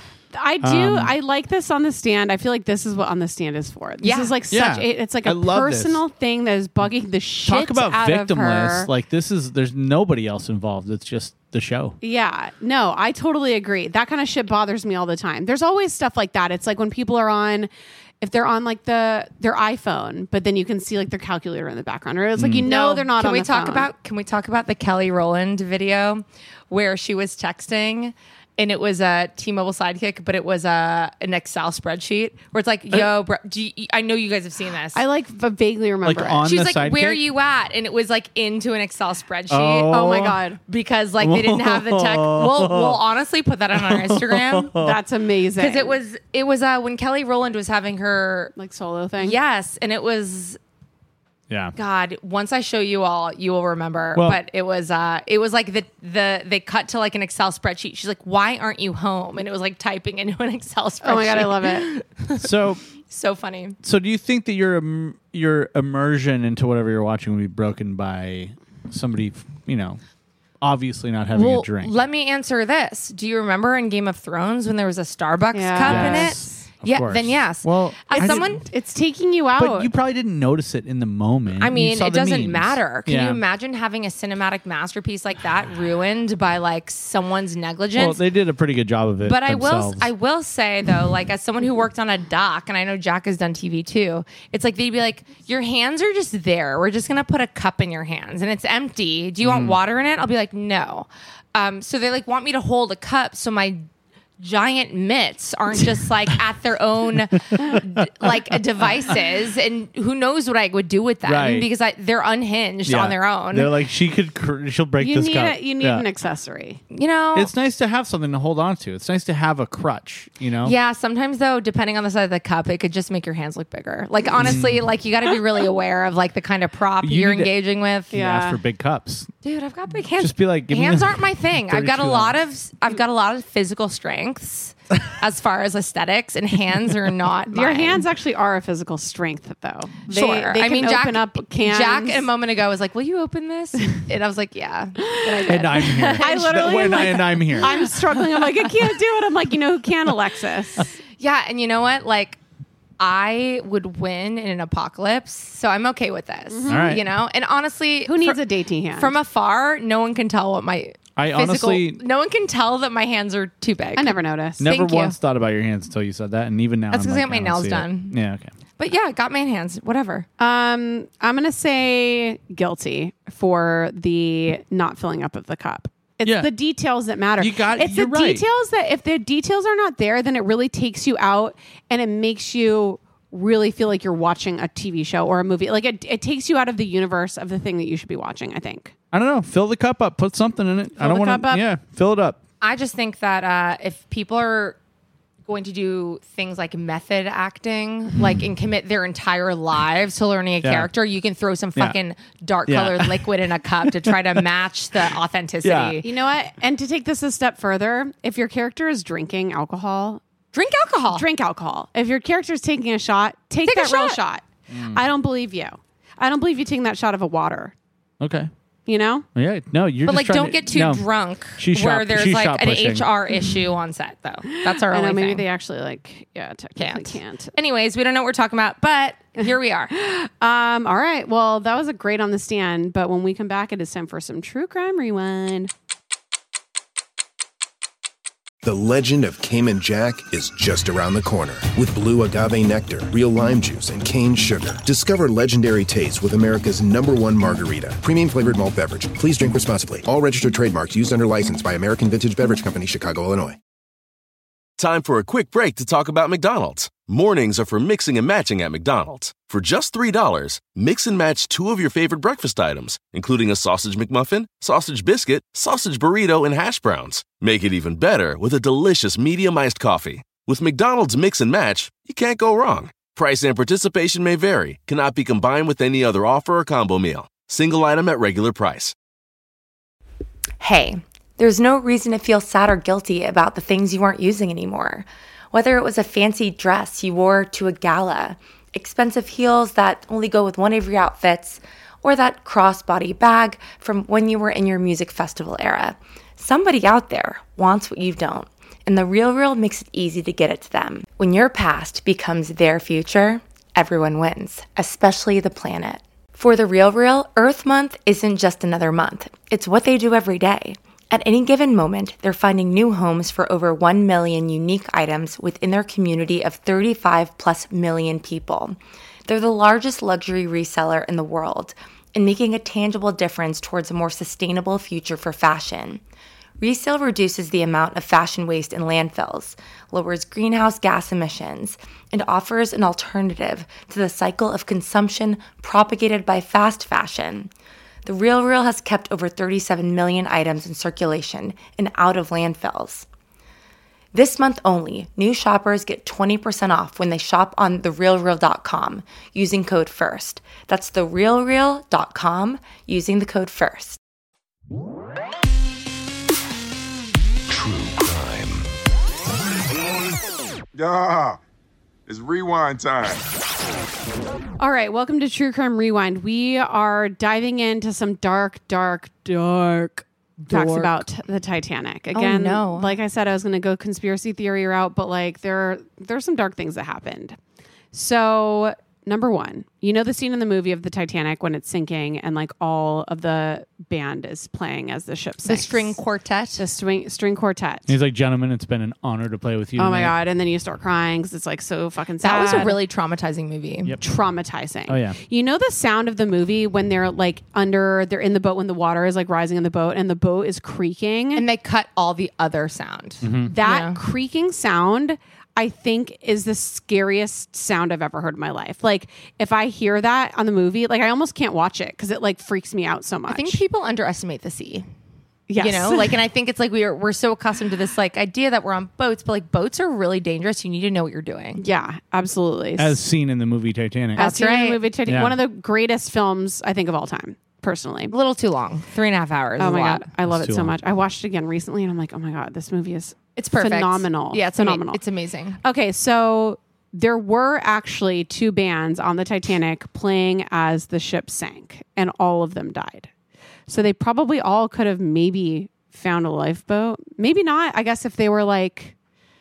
I do. I like this on the stand. I feel like this is what on the stand is for. This is like such. It's like a personal thing that is bugging the shit Talk about out of her. victimless. Like there's nobody else involved. It's just the show. Yeah. No, I totally agree. That kind of shit bothers me all the time. There's always stuff like that. It's like when people are on. If they're on like their iPhone, but then you can see like their calculator in the background, or it's like they're not. Can on we the talk phone. about? Can we talk about the Kelly Rowland video where she was texting? And it was a T-Mobile Sidekick, but it was an Excel spreadsheet where it's like, yo, bro, I know you guys have seen this. I like vaguely remember Like it. on She's the like, Sidekick? where are you at? And it was like into an Excel spreadsheet. Oh my God. Because like they didn't have the tech. We'll honestly put that on our Instagram. That's amazing. Because it was when Kelly Rowland was having her like solo thing. Yes, and it was. Yeah. God, once I show you all, you will remember. Well, but it was like they cut to like an Excel spreadsheet. She's like, "Why aren't you home?" And it was like typing into an Excel spreadsheet. Oh my God, I love it. So funny. So do you think that your immersion into whatever you're watching would be broken by somebody, obviously not having a drink? Let me answer this. Do you remember in Game of Thrones when there was a Starbucks Yeah. cup in Yes. it? Of Yeah, course. then yes. Well, as I someone, didn't- It's taking you out. But you probably didn't notice it in the moment. I You mean, saw it the doesn't memes. matter. Can Yeah. you imagine having a cinematic masterpiece like that ruined by like someone's negligence? Well, they did a pretty good job of it. But themselves. I will say though, like as someone who worked on a dock, and I know Jack has done TV too, it's like they'd be like, your hands are just there. We're just gonna put a cup in your hands, and it's empty. Do you want water in it? I'll be like, no. So they like want me to hold a cup, so my giant mitts aren't just like at their own like devices, and who knows what I would do with them Right. because they're unhinged Yeah. on their own. They're like, she'll break you this need cup. you need Yeah. an accessory. It's nice to have something to hold on to. It's nice to have a crutch, Yeah, sometimes though, depending on the size of the cup, it could just make your hands look bigger. Like honestly, like you got to be really aware of like the kind of prop You you're need to- engaging with. You ask for big cups. Dude, I've got big hands. Just be like, give me hands a aren't my thing. I've got a 32 lot ounce. of physical strengths as far as aesthetics, and hands are not Your mine. hands actually are a physical strength, though. Sure. They I mean, can Jack, open up cans. Jack a moment ago was like, "Will you open this?" And I was like, "Yeah." And I did. And I'm here. I literally am like, and I'm here. I'm struggling. I'm like, I can't do it. I'm like, who can, Alexis? Yeah, and you know what? Like, I would win in an apocalypse, so I'm okay with this. All right. And honestly, Who needs a dainty hand? from afar? No one can tell what my no one can tell that my hands are too big. I never noticed. Never Thank you. once thought about your hands until you said that, and even now, That's I'm 'cause I like, got my don't nails see it. done. Yeah, okay. But yeah, got man hands. Whatever. I'm gonna say guilty for the not filling up of the cup. It's Yeah. the details that matter. It's the you're right. details that if the details are not there, then it really takes you out and it makes you really feel like you're watching a TV show or a movie. Like it takes you out of the universe of the thing that you should be watching, I think. I don't know. Fill the cup up. Put something in it. I don't the want cup up. to. Yeah, fill it up. I just think that if people are going to do things like method acting, like and commit their entire lives to learning a Yeah. character, you can throw some Yeah. fucking dark Yeah. colored liquid in a cup to try to match the authenticity. Yeah. You know what? And to take this a step further, if your character is drinking alcohol, Drink alcohol. drink alcohol. If your character is taking a shot, take Take a that real shot. shot. I don't believe you. I don't believe you taking that shot of a water. Okay. You know? Yeah. No, you're But just like, trying don't to- get too no. drunk She's where shop- there's she's like shop an pushing. HR issue on set, though. That's our I know only maybe thing. they actually technically can't. Anyways, we don't know what we're talking about, but here we are. All right. Well, that was a great on the stand, but when we come back, it is time for some true crime rewind. The legend of Cayman Jack is just around the corner. With blue agave nectar, real lime juice, and cane sugar. Discover legendary taste with America's #1 margarita. Premium flavored malt beverage. Please drink responsibly. All registered trademarks used under license by American Vintage Beverage Company, Chicago, Illinois. Time for a quick break to talk about McDonald's. Mornings are for mixing and matching at McDonald's. For just $3, mix and match 2 of your favorite breakfast items, including a sausage McMuffin, sausage biscuit, sausage burrito, and hash browns. Make it even better with a delicious medium iced coffee. With McDonald's Mix and Match, you can't go wrong. Price and participation may vary, cannot be combined with any other offer or combo meal. Single item at regular price. Hey, there's no reason to feel sad or guilty about the things you aren't using anymore. Whether it was a fancy dress you wore to a gala, expensive heels that only go with one of your outfits, or that crossbody bag from when you were in your music festival era. Somebody out there wants what you don't, and The RealReal makes it easy to get it to them. When your past becomes their future, everyone wins, especially the planet. For The RealReal, Earth Month isn't just another month. It's what they do every day. At any given moment, they're finding new homes for over 1 million unique items within their community of 35+ million people. They're the largest luxury reseller in the world and making a tangible difference towards a more sustainable future for fashion. Resale reduces the amount of fashion waste in landfills, lowers greenhouse gas emissions, and offers an alternative to the cycle of consumption propagated by fast fashion. The RealReal has kept over 37 million items in circulation and out of landfills. This month only, new shoppers get 20% off when they shop on therealreal.com using code FIRST. That's therealreal.com using the code FIRST. True crime. Yeah, it's rewind time. All right, welcome to True Crime Rewind. We are diving into some dark facts about the Titanic. Again, no. Like I said, I was going to go conspiracy theory route, but like there's some dark things that happened. So, number one, you know the scene in the movie of the Titanic when it's sinking and like all of the band is playing as the ship sinks. The string quartet. The string quartet. He's like, gentlemen, it's been an honor to play with you. Oh my tonight." God. And then you start crying because it's like so fucking sad. That was a really traumatizing movie. Yep. Traumatizing. Oh, yeah. You know the sound of the movie when they're like they're in the boat when the water is like rising in the boat and the boat is creaking? And they cut all the other sound. That creaking sound, I think, is the scariest sound I've ever heard in my life. Like, if I hear that on the movie, like, I almost can't watch it because it, like, freaks me out so much. I think people underestimate the sea. Yes. You know, like, and I think it's like we're so accustomed to this, like, idea that we're on boats, but, like, boats are really dangerous. You need to know what you're doing. Yeah, absolutely. As seen in the movie Titanic. As seen in right. the movie Titanic. Yeah. One of the greatest films, I think, of all time, personally. A little too long. 3.5 hours. Oh is my a lot. God. I love It's it too so long. much. I watched it again recently and I'm like, oh my God, this movie is It's perfect. phenomenal. Yeah, it's phenomenal. It's amazing. Okay, so there were actually 2 bands on the Titanic playing as the ship sank, and all of them died. So they probably all could have maybe found a lifeboat. Maybe not. I guess if they were like...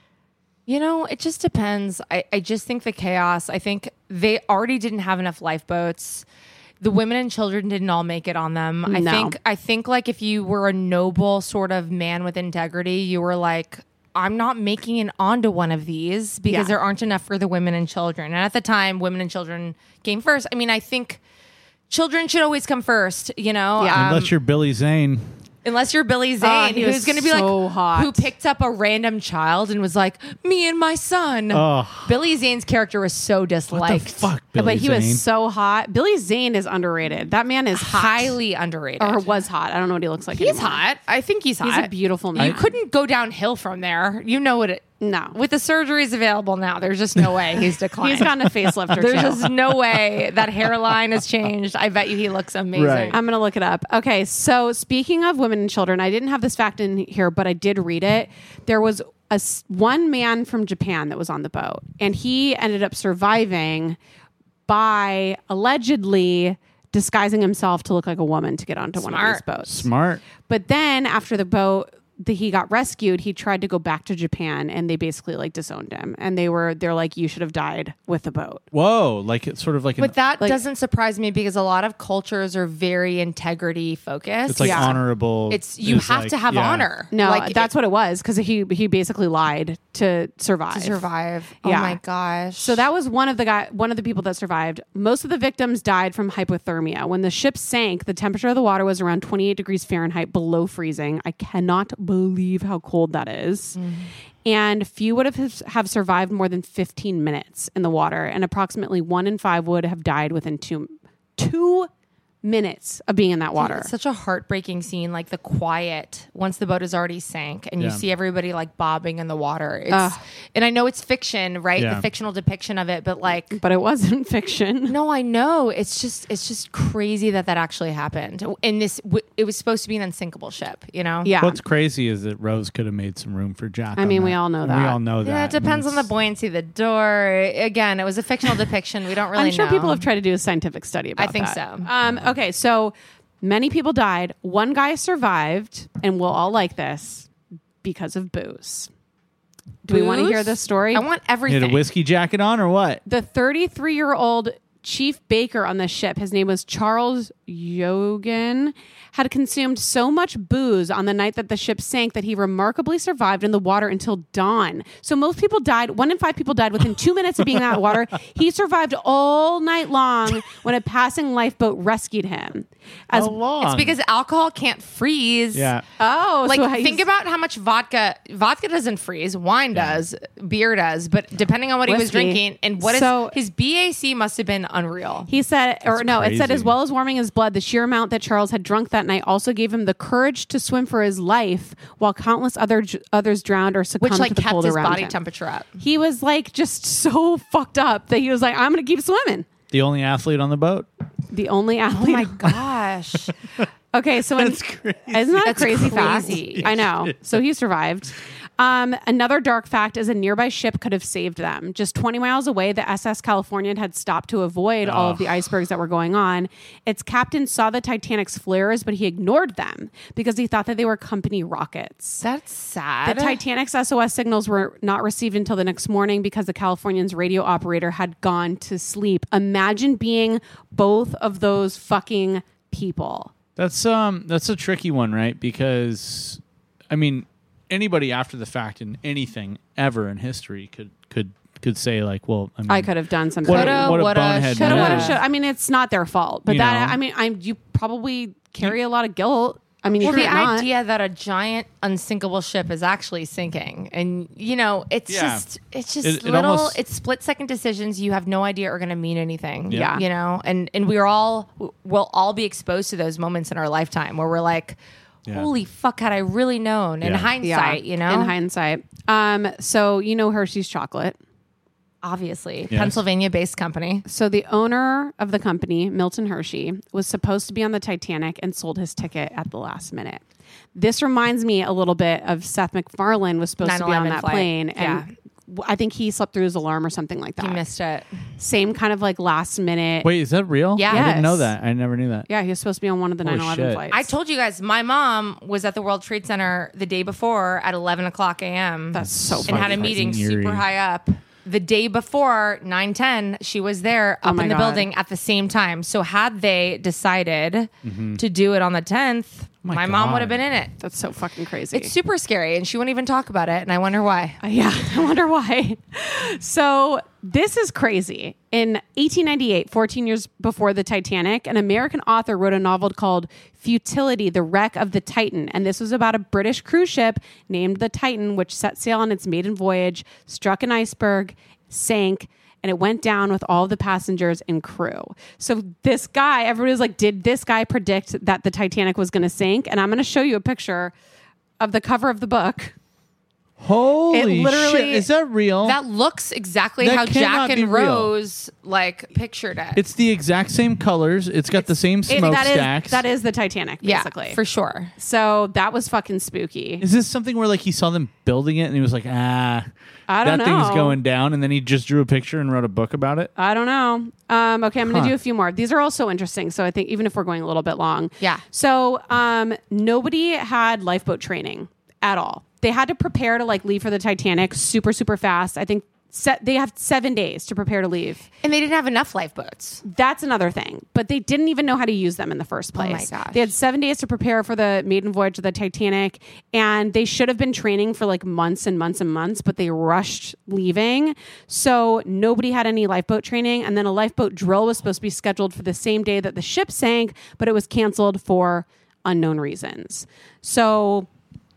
You know, it just depends. I just think the chaos, I think they already didn't have enough lifeboats. The women and children didn't all make it on them. No. I think like if you were a noble sort of man with integrity, you were like, I'm not making it onto one of these because Yeah. there aren't enough for the women and children. And at the time, women and children came first. I mean, I think children should always come first, you know? Yeah. Unless you're Billy Zane. Unless you're Billy Zane, he was who's going to be so like, hot. who picked up a random child and was like, me and my son. Oh. Billy Zane's character was so What the disliked. fuck, Billy but he Zane? was so hot. Billy Zane is underrated. That man is hot. Highly underrated. Or was hot. I don't know what he looks like He's anymore. hot. I think he's hot. He's a beautiful man. You couldn't go downhill from there. You know what it... No. With the surgeries available now, there's just no way he's declined. He's gotten a facelift or There's two. just no way that hairline has changed. I bet you he looks amazing. Right. I'm going to look it up. Okay, so speaking of women and children, I didn't have this fact in here, but I did read it. There was one man from Japan that was on the boat, and he ended up surviving by allegedly disguising himself to look like a woman to get onto one of these boats. Smart. But then after the boat he got rescued, he tried to go back to Japan, and they basically like disowned him. And they're like, you should have died with the boat. Whoa, like it's sort of like But that doesn't surprise me because a lot of cultures are very integrity focused. it's like honorable. It's you have like, to have honor. No, like that's what it was, because he basically lied to survive. to survive. Yeah. Oh my gosh. So that was one of the people that survived. Most of the victims died from hypothermia. When the ship sank, the temperature of the water was around 28 degrees Fahrenheit, below freezing. I cannot believe how cold that is. And few would have survived more than 15 minutes in the water, and approximately 1 in 5 would have died within two minutes of being in that water. It's such a heartbreaking scene, like the quiet once the boat is already sank and you see everybody like bobbing in the water. And I know it's fiction, right? Yeah. The fictional depiction of it, but like, But it wasn't fiction. no, I know. It's just crazy that actually happened. And it was supposed to be an unsinkable ship, you know? Yeah. What's crazy is that Rose could have made some room for Jack. I mean, we all know And that. We all know that. Yeah, it depends on the buoyancy of the door. Again, it was a fictional depiction. We don't really know. I'm sure people have tried to do a scientific study about I think that. so. Okay, so many people died. One guy survived, and we'll all like this, because of booze. Do we want to hear this story? I want You everything. had a whiskey jacket on or what? The 33-year-old chief baker on the ship, his name was Charles Yogan, had consumed so much booze on the night that the ship sank that he remarkably survived in the water until dawn. So most people died. 1 in 5 people died within 2 minutes of being in that water. He survived all night long when a passing lifeboat rescued him. How long? It's because alcohol can't freeze. Yeah. Oh, Like, so think about how much vodka doesn't freeze, wine does, beer does, but depending on what he was Whiskey. drinking and his BAC must have been unreal. He said, it said, crazy. as well as warming his blood, the sheer amount that Charles had drunk that night also gave him the courage to swim for his life, while countless others drowned or succumbed Which like to the kept cold his around body him. temperature up. He was like just so fucked up that he was like, I'm going to keep swimming. The only athlete on the boat? The only athlete. Oh my gosh. Okay, so That's crazy. isn't that That's crazy crazy. fact? I know. So he survived. Another dark fact is a nearby ship could have saved them. Just 20 miles away, the SS Californian had stopped to avoid all of the icebergs that were going on. Its captain saw the Titanic's flares, but he ignored them because he thought that they were company rockets. That's sad. The Titanic's SOS signals were not received until the next morning because the Californian's radio operator had gone to sleep. Imagine being both of those fucking people. That's a tricky one, right? Because I mean, anybody after the fact in anything ever in history could say like, well, I mean, I could have done something. what Coulda, a woulda, bonehead shoulda, Coulda, move. woulda, shoulda. I mean, it's not their fault, but You know? you probably carry a lot of guilt. I mean, you well, the can't not. idea that a giant unsinkable ship is actually sinking, and it's Yeah. it's just It little, almost- it's split second decisions you have no idea are going to mean anything. Yeah. And we'll all be exposed to those moments in our lifetime where we're like, Yeah. holy fuck, had I really known? In Yeah. hindsight, In hindsight. So Hershey's chocolate. obviously, Yes. Pennsylvania-based company. So the owner of the company, Milton Hershey, was supposed to be on the Titanic and sold his ticket at the last minute. This reminds me a little bit of Seth MacFarlane was supposed to be on 9/11 that flight. plane, and I think he slept through his alarm or something like that. He missed it. Same kind of like last minute. Wait, is that real? Yeah. I didn't know Yes. that. I never knew that. Yeah, he was supposed to be on one of the Holy 9/11 shit. flights. I told you guys, my mom was at the World Trade Center the day before at 11 o'clock a.m. That's so and had a fucking meeting fucking super eerie. high up. The day before, 9:10, she was there up my in the God. building at the same time. So had they decided to do it on the 10th, my mom God. would have been in it. That's so fucking crazy. It's super scary, and she wouldn't even talk about it, and I wonder why. Yeah, I wonder why. So this is crazy. In 1898, 14 years before the Titanic, an American author wrote a novel called Futility, The Wreck of the Titan. And this was about a British cruise ship named the Titan, which set sail on its maiden voyage, struck an iceberg, sank, and it went down with all the passengers and crew. So this guy, everybody was like, did this guy predict that the Titanic was going to sink? And I'm going to show you a picture of the cover of the book. Holy It literally- shit! Is that real? That looks exactly That how cannot Jack be and real. Rose like pictured it. It's the exact same colors. It's got the same smokestacks. That is the Titanic, basically. Yeah, for sure. So that was fucking spooky. Is this something where like he saw them building it and he was like, I that don't know. thing's going down, and then he just drew a picture and wrote a book about it? I don't know. Okay, I'm going to Huh. do a few more. These are all so interesting. So I think even if we're going a little bit long. Yeah. So nobody had lifeboat training at all. They had to prepare to like leave for the Titanic super, super fast. I think they have 7 days to prepare to leave. And they didn't have enough lifeboats. That's another thing. But they didn't even know how to use them in the first place. my gosh. They had 7 days to prepare for the maiden voyage of the Titanic. And they should have been training for like months and months and months, but they rushed leaving. So nobody had any lifeboat training. And then a lifeboat drill was supposed to be scheduled for the same day that the ship sank, but it was canceled for unknown reasons. So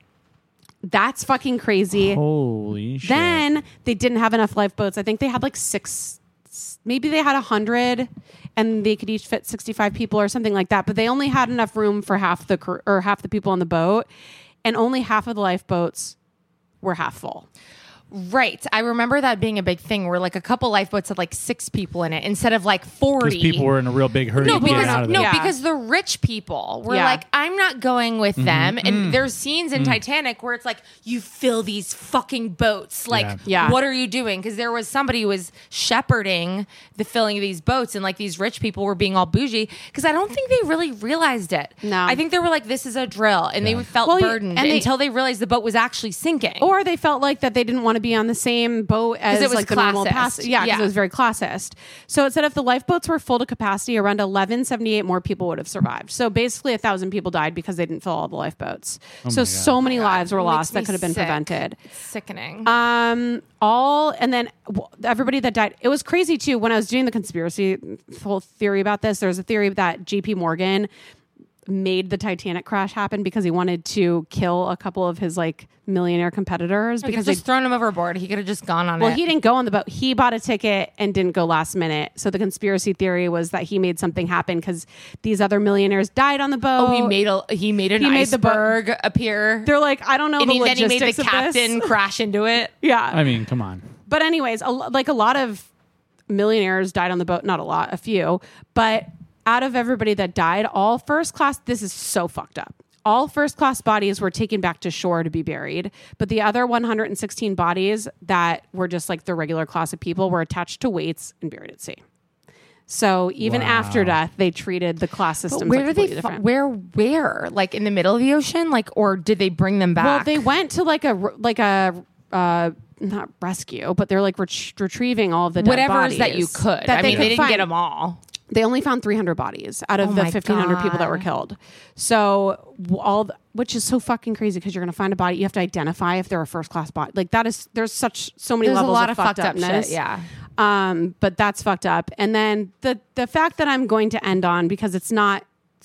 that's fucking crazy. Holy shit! Then they didn't have enough lifeboats. I think they had like maybe they had 100 and they could each fit 65 people or something like that. But they only had enough room for half the crew or half the people on the boat. And only half of the lifeboats were half full. Right. I remember that being a big thing where like a couple lifeboats had like 6 people in it instead of like 40. Because people were in a real big hurry No, to get because out of there. Yeah. because the rich people were Yeah. like, I'm not going with them. Mm-hmm. And there's scenes in Titanic where it's like, you fill these fucking boats. Like, Yeah. what are you doing? Because there was somebody who was shepherding the filling of these boats, and like these rich people were being all bougie. Because I don't think they really realized it. No. I think they were like, this is a drill, and they felt Well, burdened and until they realized the boat was actually sinking. Or they felt like that they didn't want to be on the same boat as it was like the normal classist. Yeah, because Yeah. it was very classist. So it said if the lifeboats were full to capacity, around 1178 more people would have survived. So basically 1,000 people died because they didn't fill all the lifeboats. So many lives were It makes lost that me could have been sick. prevented. It's sickening. And then everybody that died, it was crazy too. When I was doing the conspiracy whole theory about this, there's a theory that JP Morgan made the Titanic crash happen because he wanted to kill a couple of his like millionaire competitors because because just thrown him overboard. He could have just gone on it. well, he didn't go on the boat. He bought a ticket and didn't go last minute. So the conspiracy theory was that he made something happen because these other millionaires died on the boat. Oh, he made an made the boat- iceberg appear. They're like, I don't know and the then he made the logistics of this. captain crash into it. Yeah. I mean, come on. But anyways, a lot of millionaires died on the boat. Not a lot, a few. But out of everybody that died, all first class, this is so fucked up. All first class bodies were taken back to shore to be buried. But the other 116 bodies that were just like the regular class of people were attached to weights and buried at sea. So even after death, they treated the class systems Where like did they? different. Where? Like in the middle of the ocean? Like, or did they bring them back? Well, they went to like a not rescue, but they're like retrieving all of the dead whatever's that bodies you could. that I mean, they didn't find. get them all. They only found 300 bodies out of Oh the my 1,500 people that were God. killed. So which is so fucking crazy because you're going to find a body. You have to identify if they're a first class body. Like there's so many There's levels a lot of of fucked up upness. shit. Yeah. But that's fucked up. And then the fact that I'm going to end on, because it's not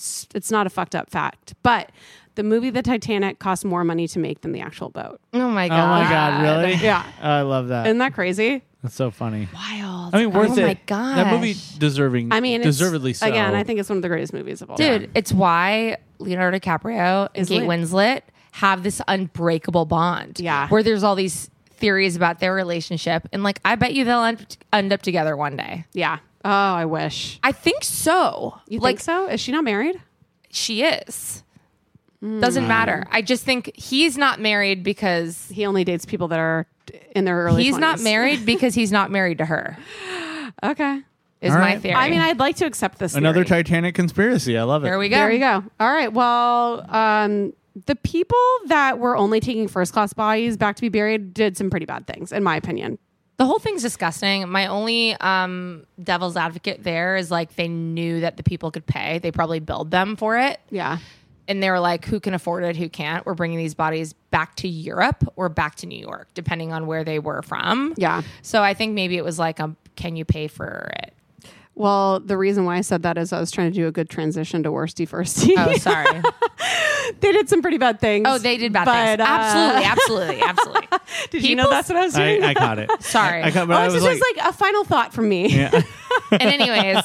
a fucked up fact, but the movie The Titanic cost more money to make than the actual boat. Oh my god. Oh my god, really? Yeah. I love that. Isn't that crazy? That's so funny. Wild. I mean, worth it. Oh my god. That movie deserving. I mean, deservedly so. Again, I think it's one of the greatest movies of all Dude, time. it's why Leonardo DiCaprio and Is Kate lit. Winslet have this unbreakable bond. Yeah. Where there's all these theories about their relationship. And like, I bet you they'll end up together one day. Yeah. Oh, I wish. I think so. You like, think so? Is she not married? she is. Doesn't matter. I just think he's not married because He only dates people that are in their early 20s. he's not married because he's not married to her. Okay. Is All my right. theory. I mean, I'd like to accept this Another theory. Titanic conspiracy. I love it. there we go. There you go. All right. Well, the people that were only taking first class bodies back to be buried did some pretty bad things, in my opinion. The whole thing's disgusting. My only devil's advocate there is like they knew that the people could pay. They probably billed them for it. Yeah. And they were like, who can afford it? Who can't? We're bringing these bodies back to Europe or back to New York, depending on where they were from. Yeah. So I think maybe it was like, can you pay for it? Well, the reason why I said that is I was trying to do a good transition to worsty firsty. Oh, sorry. They did some pretty bad things. Oh, they did bad but, things. Absolutely. Did you know that's what I was doing? I caught it. Sorry. I caught, but I this was is just like a final thought from me. yeah. And anyways,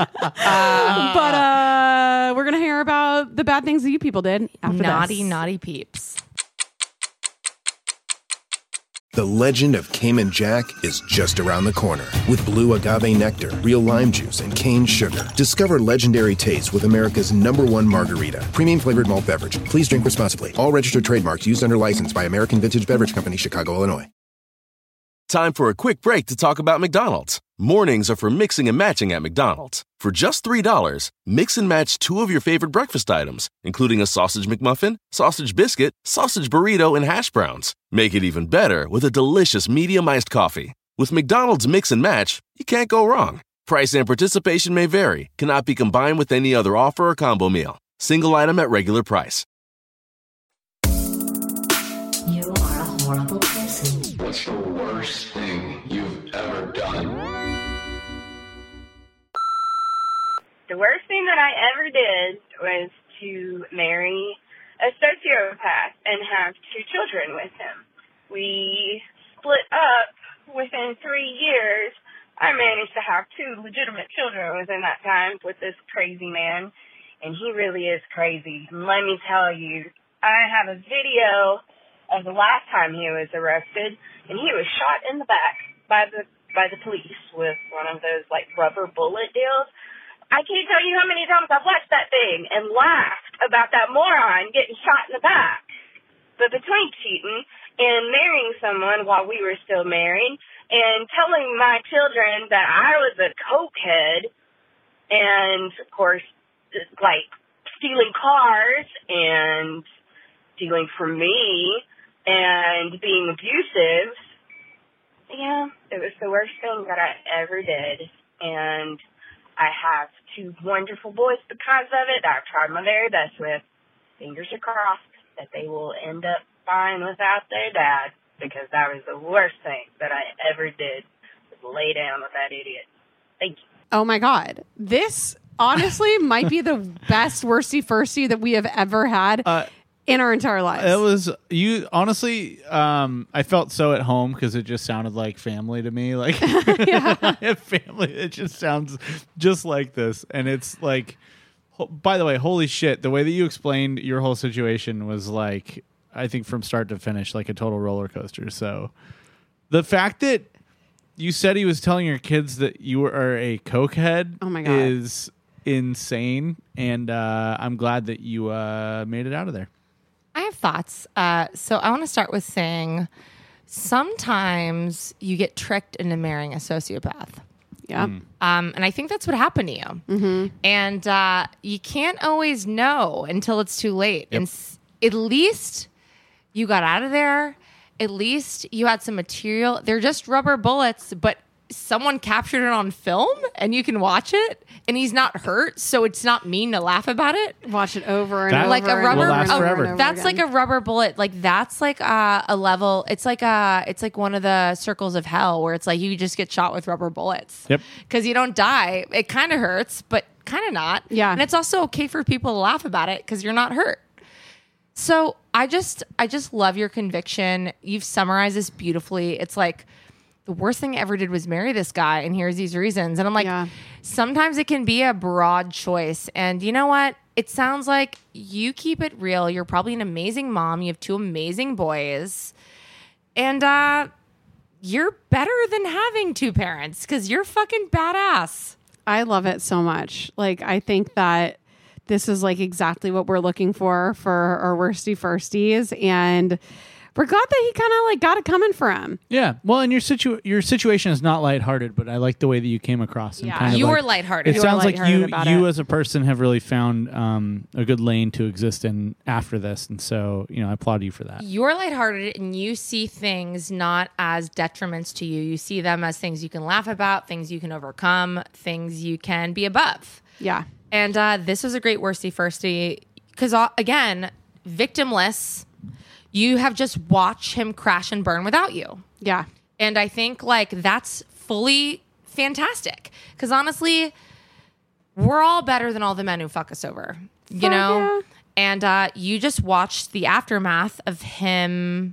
But we're going to hear about the bad things that you people did after this. naughty peeps. The legend of Cayman Jack is just around the corner. With blue agave nectar, real lime juice, and cane sugar. Discover legendary taste with America's #1 margarita. Premium flavored malt beverage. Please drink responsibly. All registered trademarks used under license by American Vintage Beverage Company, Chicago, Illinois. Time for a quick break to talk about McDonald's. Mornings are for mixing and matching at McDonald's. For just $3, mix and match 2 of your favorite breakfast items, including a sausage McMuffin, sausage biscuit, sausage burrito, and hash browns. Make it even better with a delicious medium iced coffee. With McDonald's Mix and Match, you can't go wrong. Price and participation may vary, cannot be combined with any other offer or combo meal. Single item at regular price. You are a horrible person. What's the worst thing you've ever done? The worst thing that I ever did was to marry a sociopath and have 2 children with him. We split up within 3 years. I managed to have 2 legitimate children within that time with this crazy man, and he really is crazy. And let me tell you, I have a video of the last time he was arrested, and he was shot in the back by the police with one of those like rubber bullet deals. I can't tell you how many times I've watched that thing and laughed about that moron getting shot in the back. But between cheating and marrying someone while we were still married and telling my children that I was a cokehead and, of course, like stealing cars and stealing from me and being abusive, yeah, it was the worst thing that I ever did. And I have 2 wonderful boys because of it that I've tried my very best with. Fingers are crossed that they will end up fine without their dad, because that was the worst thing that I ever did, was lay down with that idiot. Thank you. Oh my God. This honestly might be the best worsty-firsty that we have ever had in our entire lives. It was, you honestly, I felt so at home because it just sounded like family to me. Like, I have family. It just sounds just like this. And it's like, by the way, holy shit, the way that you explained your whole situation was like, I think from start to finish, like a total roller coaster. So the fact that you said he was telling your kids that you are a cokehead is insane. And I'm glad that you made it out of there. I have thoughts. So I want to start with saying sometimes you get tricked into marrying a sociopath. Yeah. And I think that's what happened to you. Mm-hmm. And you can't always know until it's too late. Yep. And at least you got out of there. At least you had some material. They're just rubber bullets, but someone captured it on film and you can watch it and he's not hurt, so it's not mean to laugh about it. Watch it over and That over. Like a and rubber over and over forever. and over That's again. like a rubber bullet. Like that's like a level. It's like one of the circles of hell where it's like you just get shot with rubber bullets. Yep. Because you don't die. It kind of hurts, but kind of not. Yeah. And it's also okay for people to laugh about it because you're not hurt. So I just love your conviction. You've summarized this beautifully. It's like the worst thing I ever did was marry this guy, and here's these reasons. And I'm like, sometimes it can be a broad choice. And you know what? It sounds like you keep it real. You're probably an amazing mom. You have 2 amazing boys. And you're better than having 2 parents because you're fucking badass. I love it so much. Like, I think that this is like exactly what we're looking for our worsty firsties. And we're glad that he kind of like got it coming for him. Yeah. Well, and your situation is not lighthearted, but I like the way that you came across. And kind of You like, were lighthearted. It sounds like you it. as a person have really found a good lane to exist in after this. And so, I applaud you for that. You're lighthearted and you see things not as detriments to you. You see them as things you can laugh about, things you can overcome, things you can be above. Yeah. And this was a great worsty firsty because, again, victimless. You have just watched him crash and burn without you. Yeah. And I think like that's fully fantastic because honestly, we're all better than all the men who fuck us over, you know? Yeah. And you just watched the aftermath of him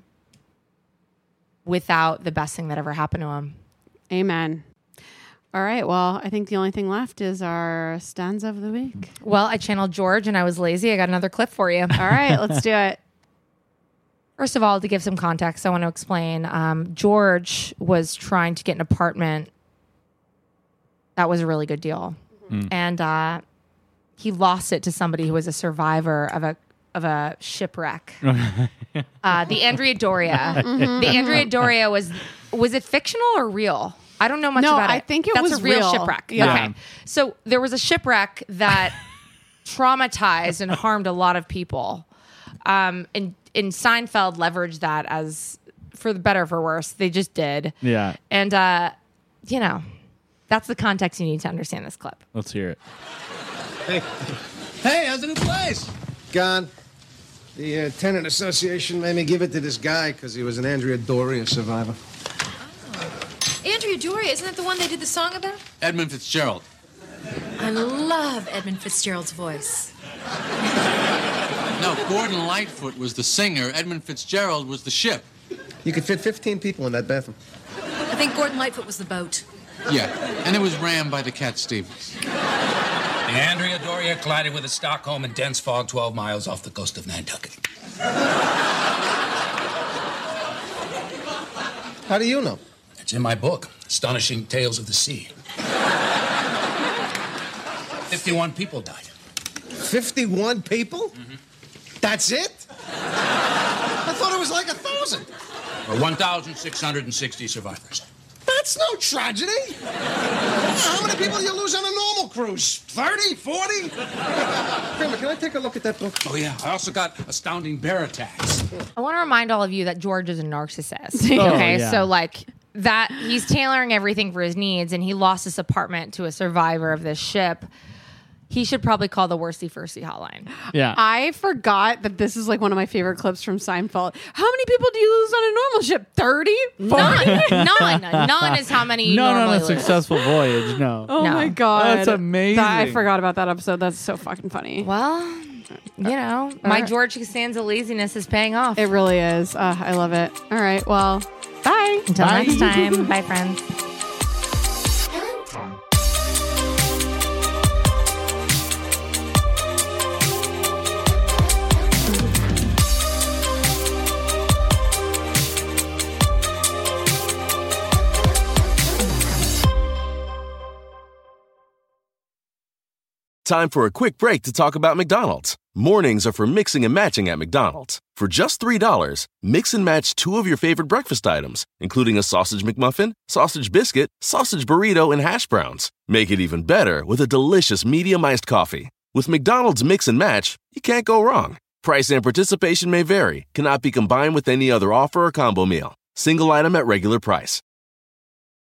without the best thing that ever happened to him. Amen. All right. Well, I think the only thing left is our stanza of the week. Well, I channeled George and I was lazy. I got another clip for you. All right. Let's do it. First of all, to give some context, I want to explain. George was trying to get an apartment that was a really good deal, and he lost it to somebody who was a survivor of a shipwreck. The Andrea Doria. The Andrea Doria was it fictional or real? I don't know much about it. I think it That's was a real real. shipwreck. Yeah. Okay, so there was a shipwreck that traumatized and harmed a lot of people. And Seinfeld leveraged that as, for the better or for worse, they just did. Yeah. And, that's the context you need to understand this clip. Let's hear it. Hey, how's the new place? Gone. The tenant association made me give it to this guy because he was an Andrea Doria survivor. Andrea Doria, isn't that the one they did the song about? Edmund Fitzgerald. I love Edmund Fitzgerald's voice. No, Gordon Lightfoot was the singer. Edmund Fitzgerald was the ship. You could fit 15 people in that bathroom. I think Gordon Lightfoot was the boat. Yeah, and it was rammed by the Cat Stevens. The Andrea Doria collided with a Stockholm in dense fog 12 miles off the coast of Nantucket. How do you know? It's in my book, Astonishing Tales of the Sea. 51 people died. 51 people? Mm-hmm. That's it? I thought it was like 1,000. Or 1,660 survivors. That's no tragedy. How many people do you lose on a normal cruise? 30? 40? Kramer, can I take a look at that book? Oh, yeah. I also got Astounding Bear Attacks. I want to remind all of you that George is a narcissist. Oh, Okay, yeah. so like that, he's tailoring everything for his needs, and he lost his apartment to a survivor of this ship. He should probably call the Worsty Firsty hotline. Yeah. I forgot that this is like one of my favorite clips from Seinfeld. How many people do you lose on a normal ship? 30? 40? None is how many you None on normally a lose. successful voyage. No. Oh No. my God. That's amazing. I forgot about that episode. That's so fucking funny. Well, my George Costanza laziness is paying off. It really is. I love it. All right. Well, bye. Until Bye. next time. Bye, friends. Time for a quick break to talk about McDonald's. Mornings are for mixing and matching at McDonald's. For just $3, mix and match 2 of your favorite breakfast items, including a sausage McMuffin, sausage biscuit, sausage burrito, and hash browns. Make it even better with a delicious medium iced coffee. With McDonald's Mix and Match, you can't go wrong. Price and participation may vary, cannot be combined with any other offer or combo meal. Single item at regular price.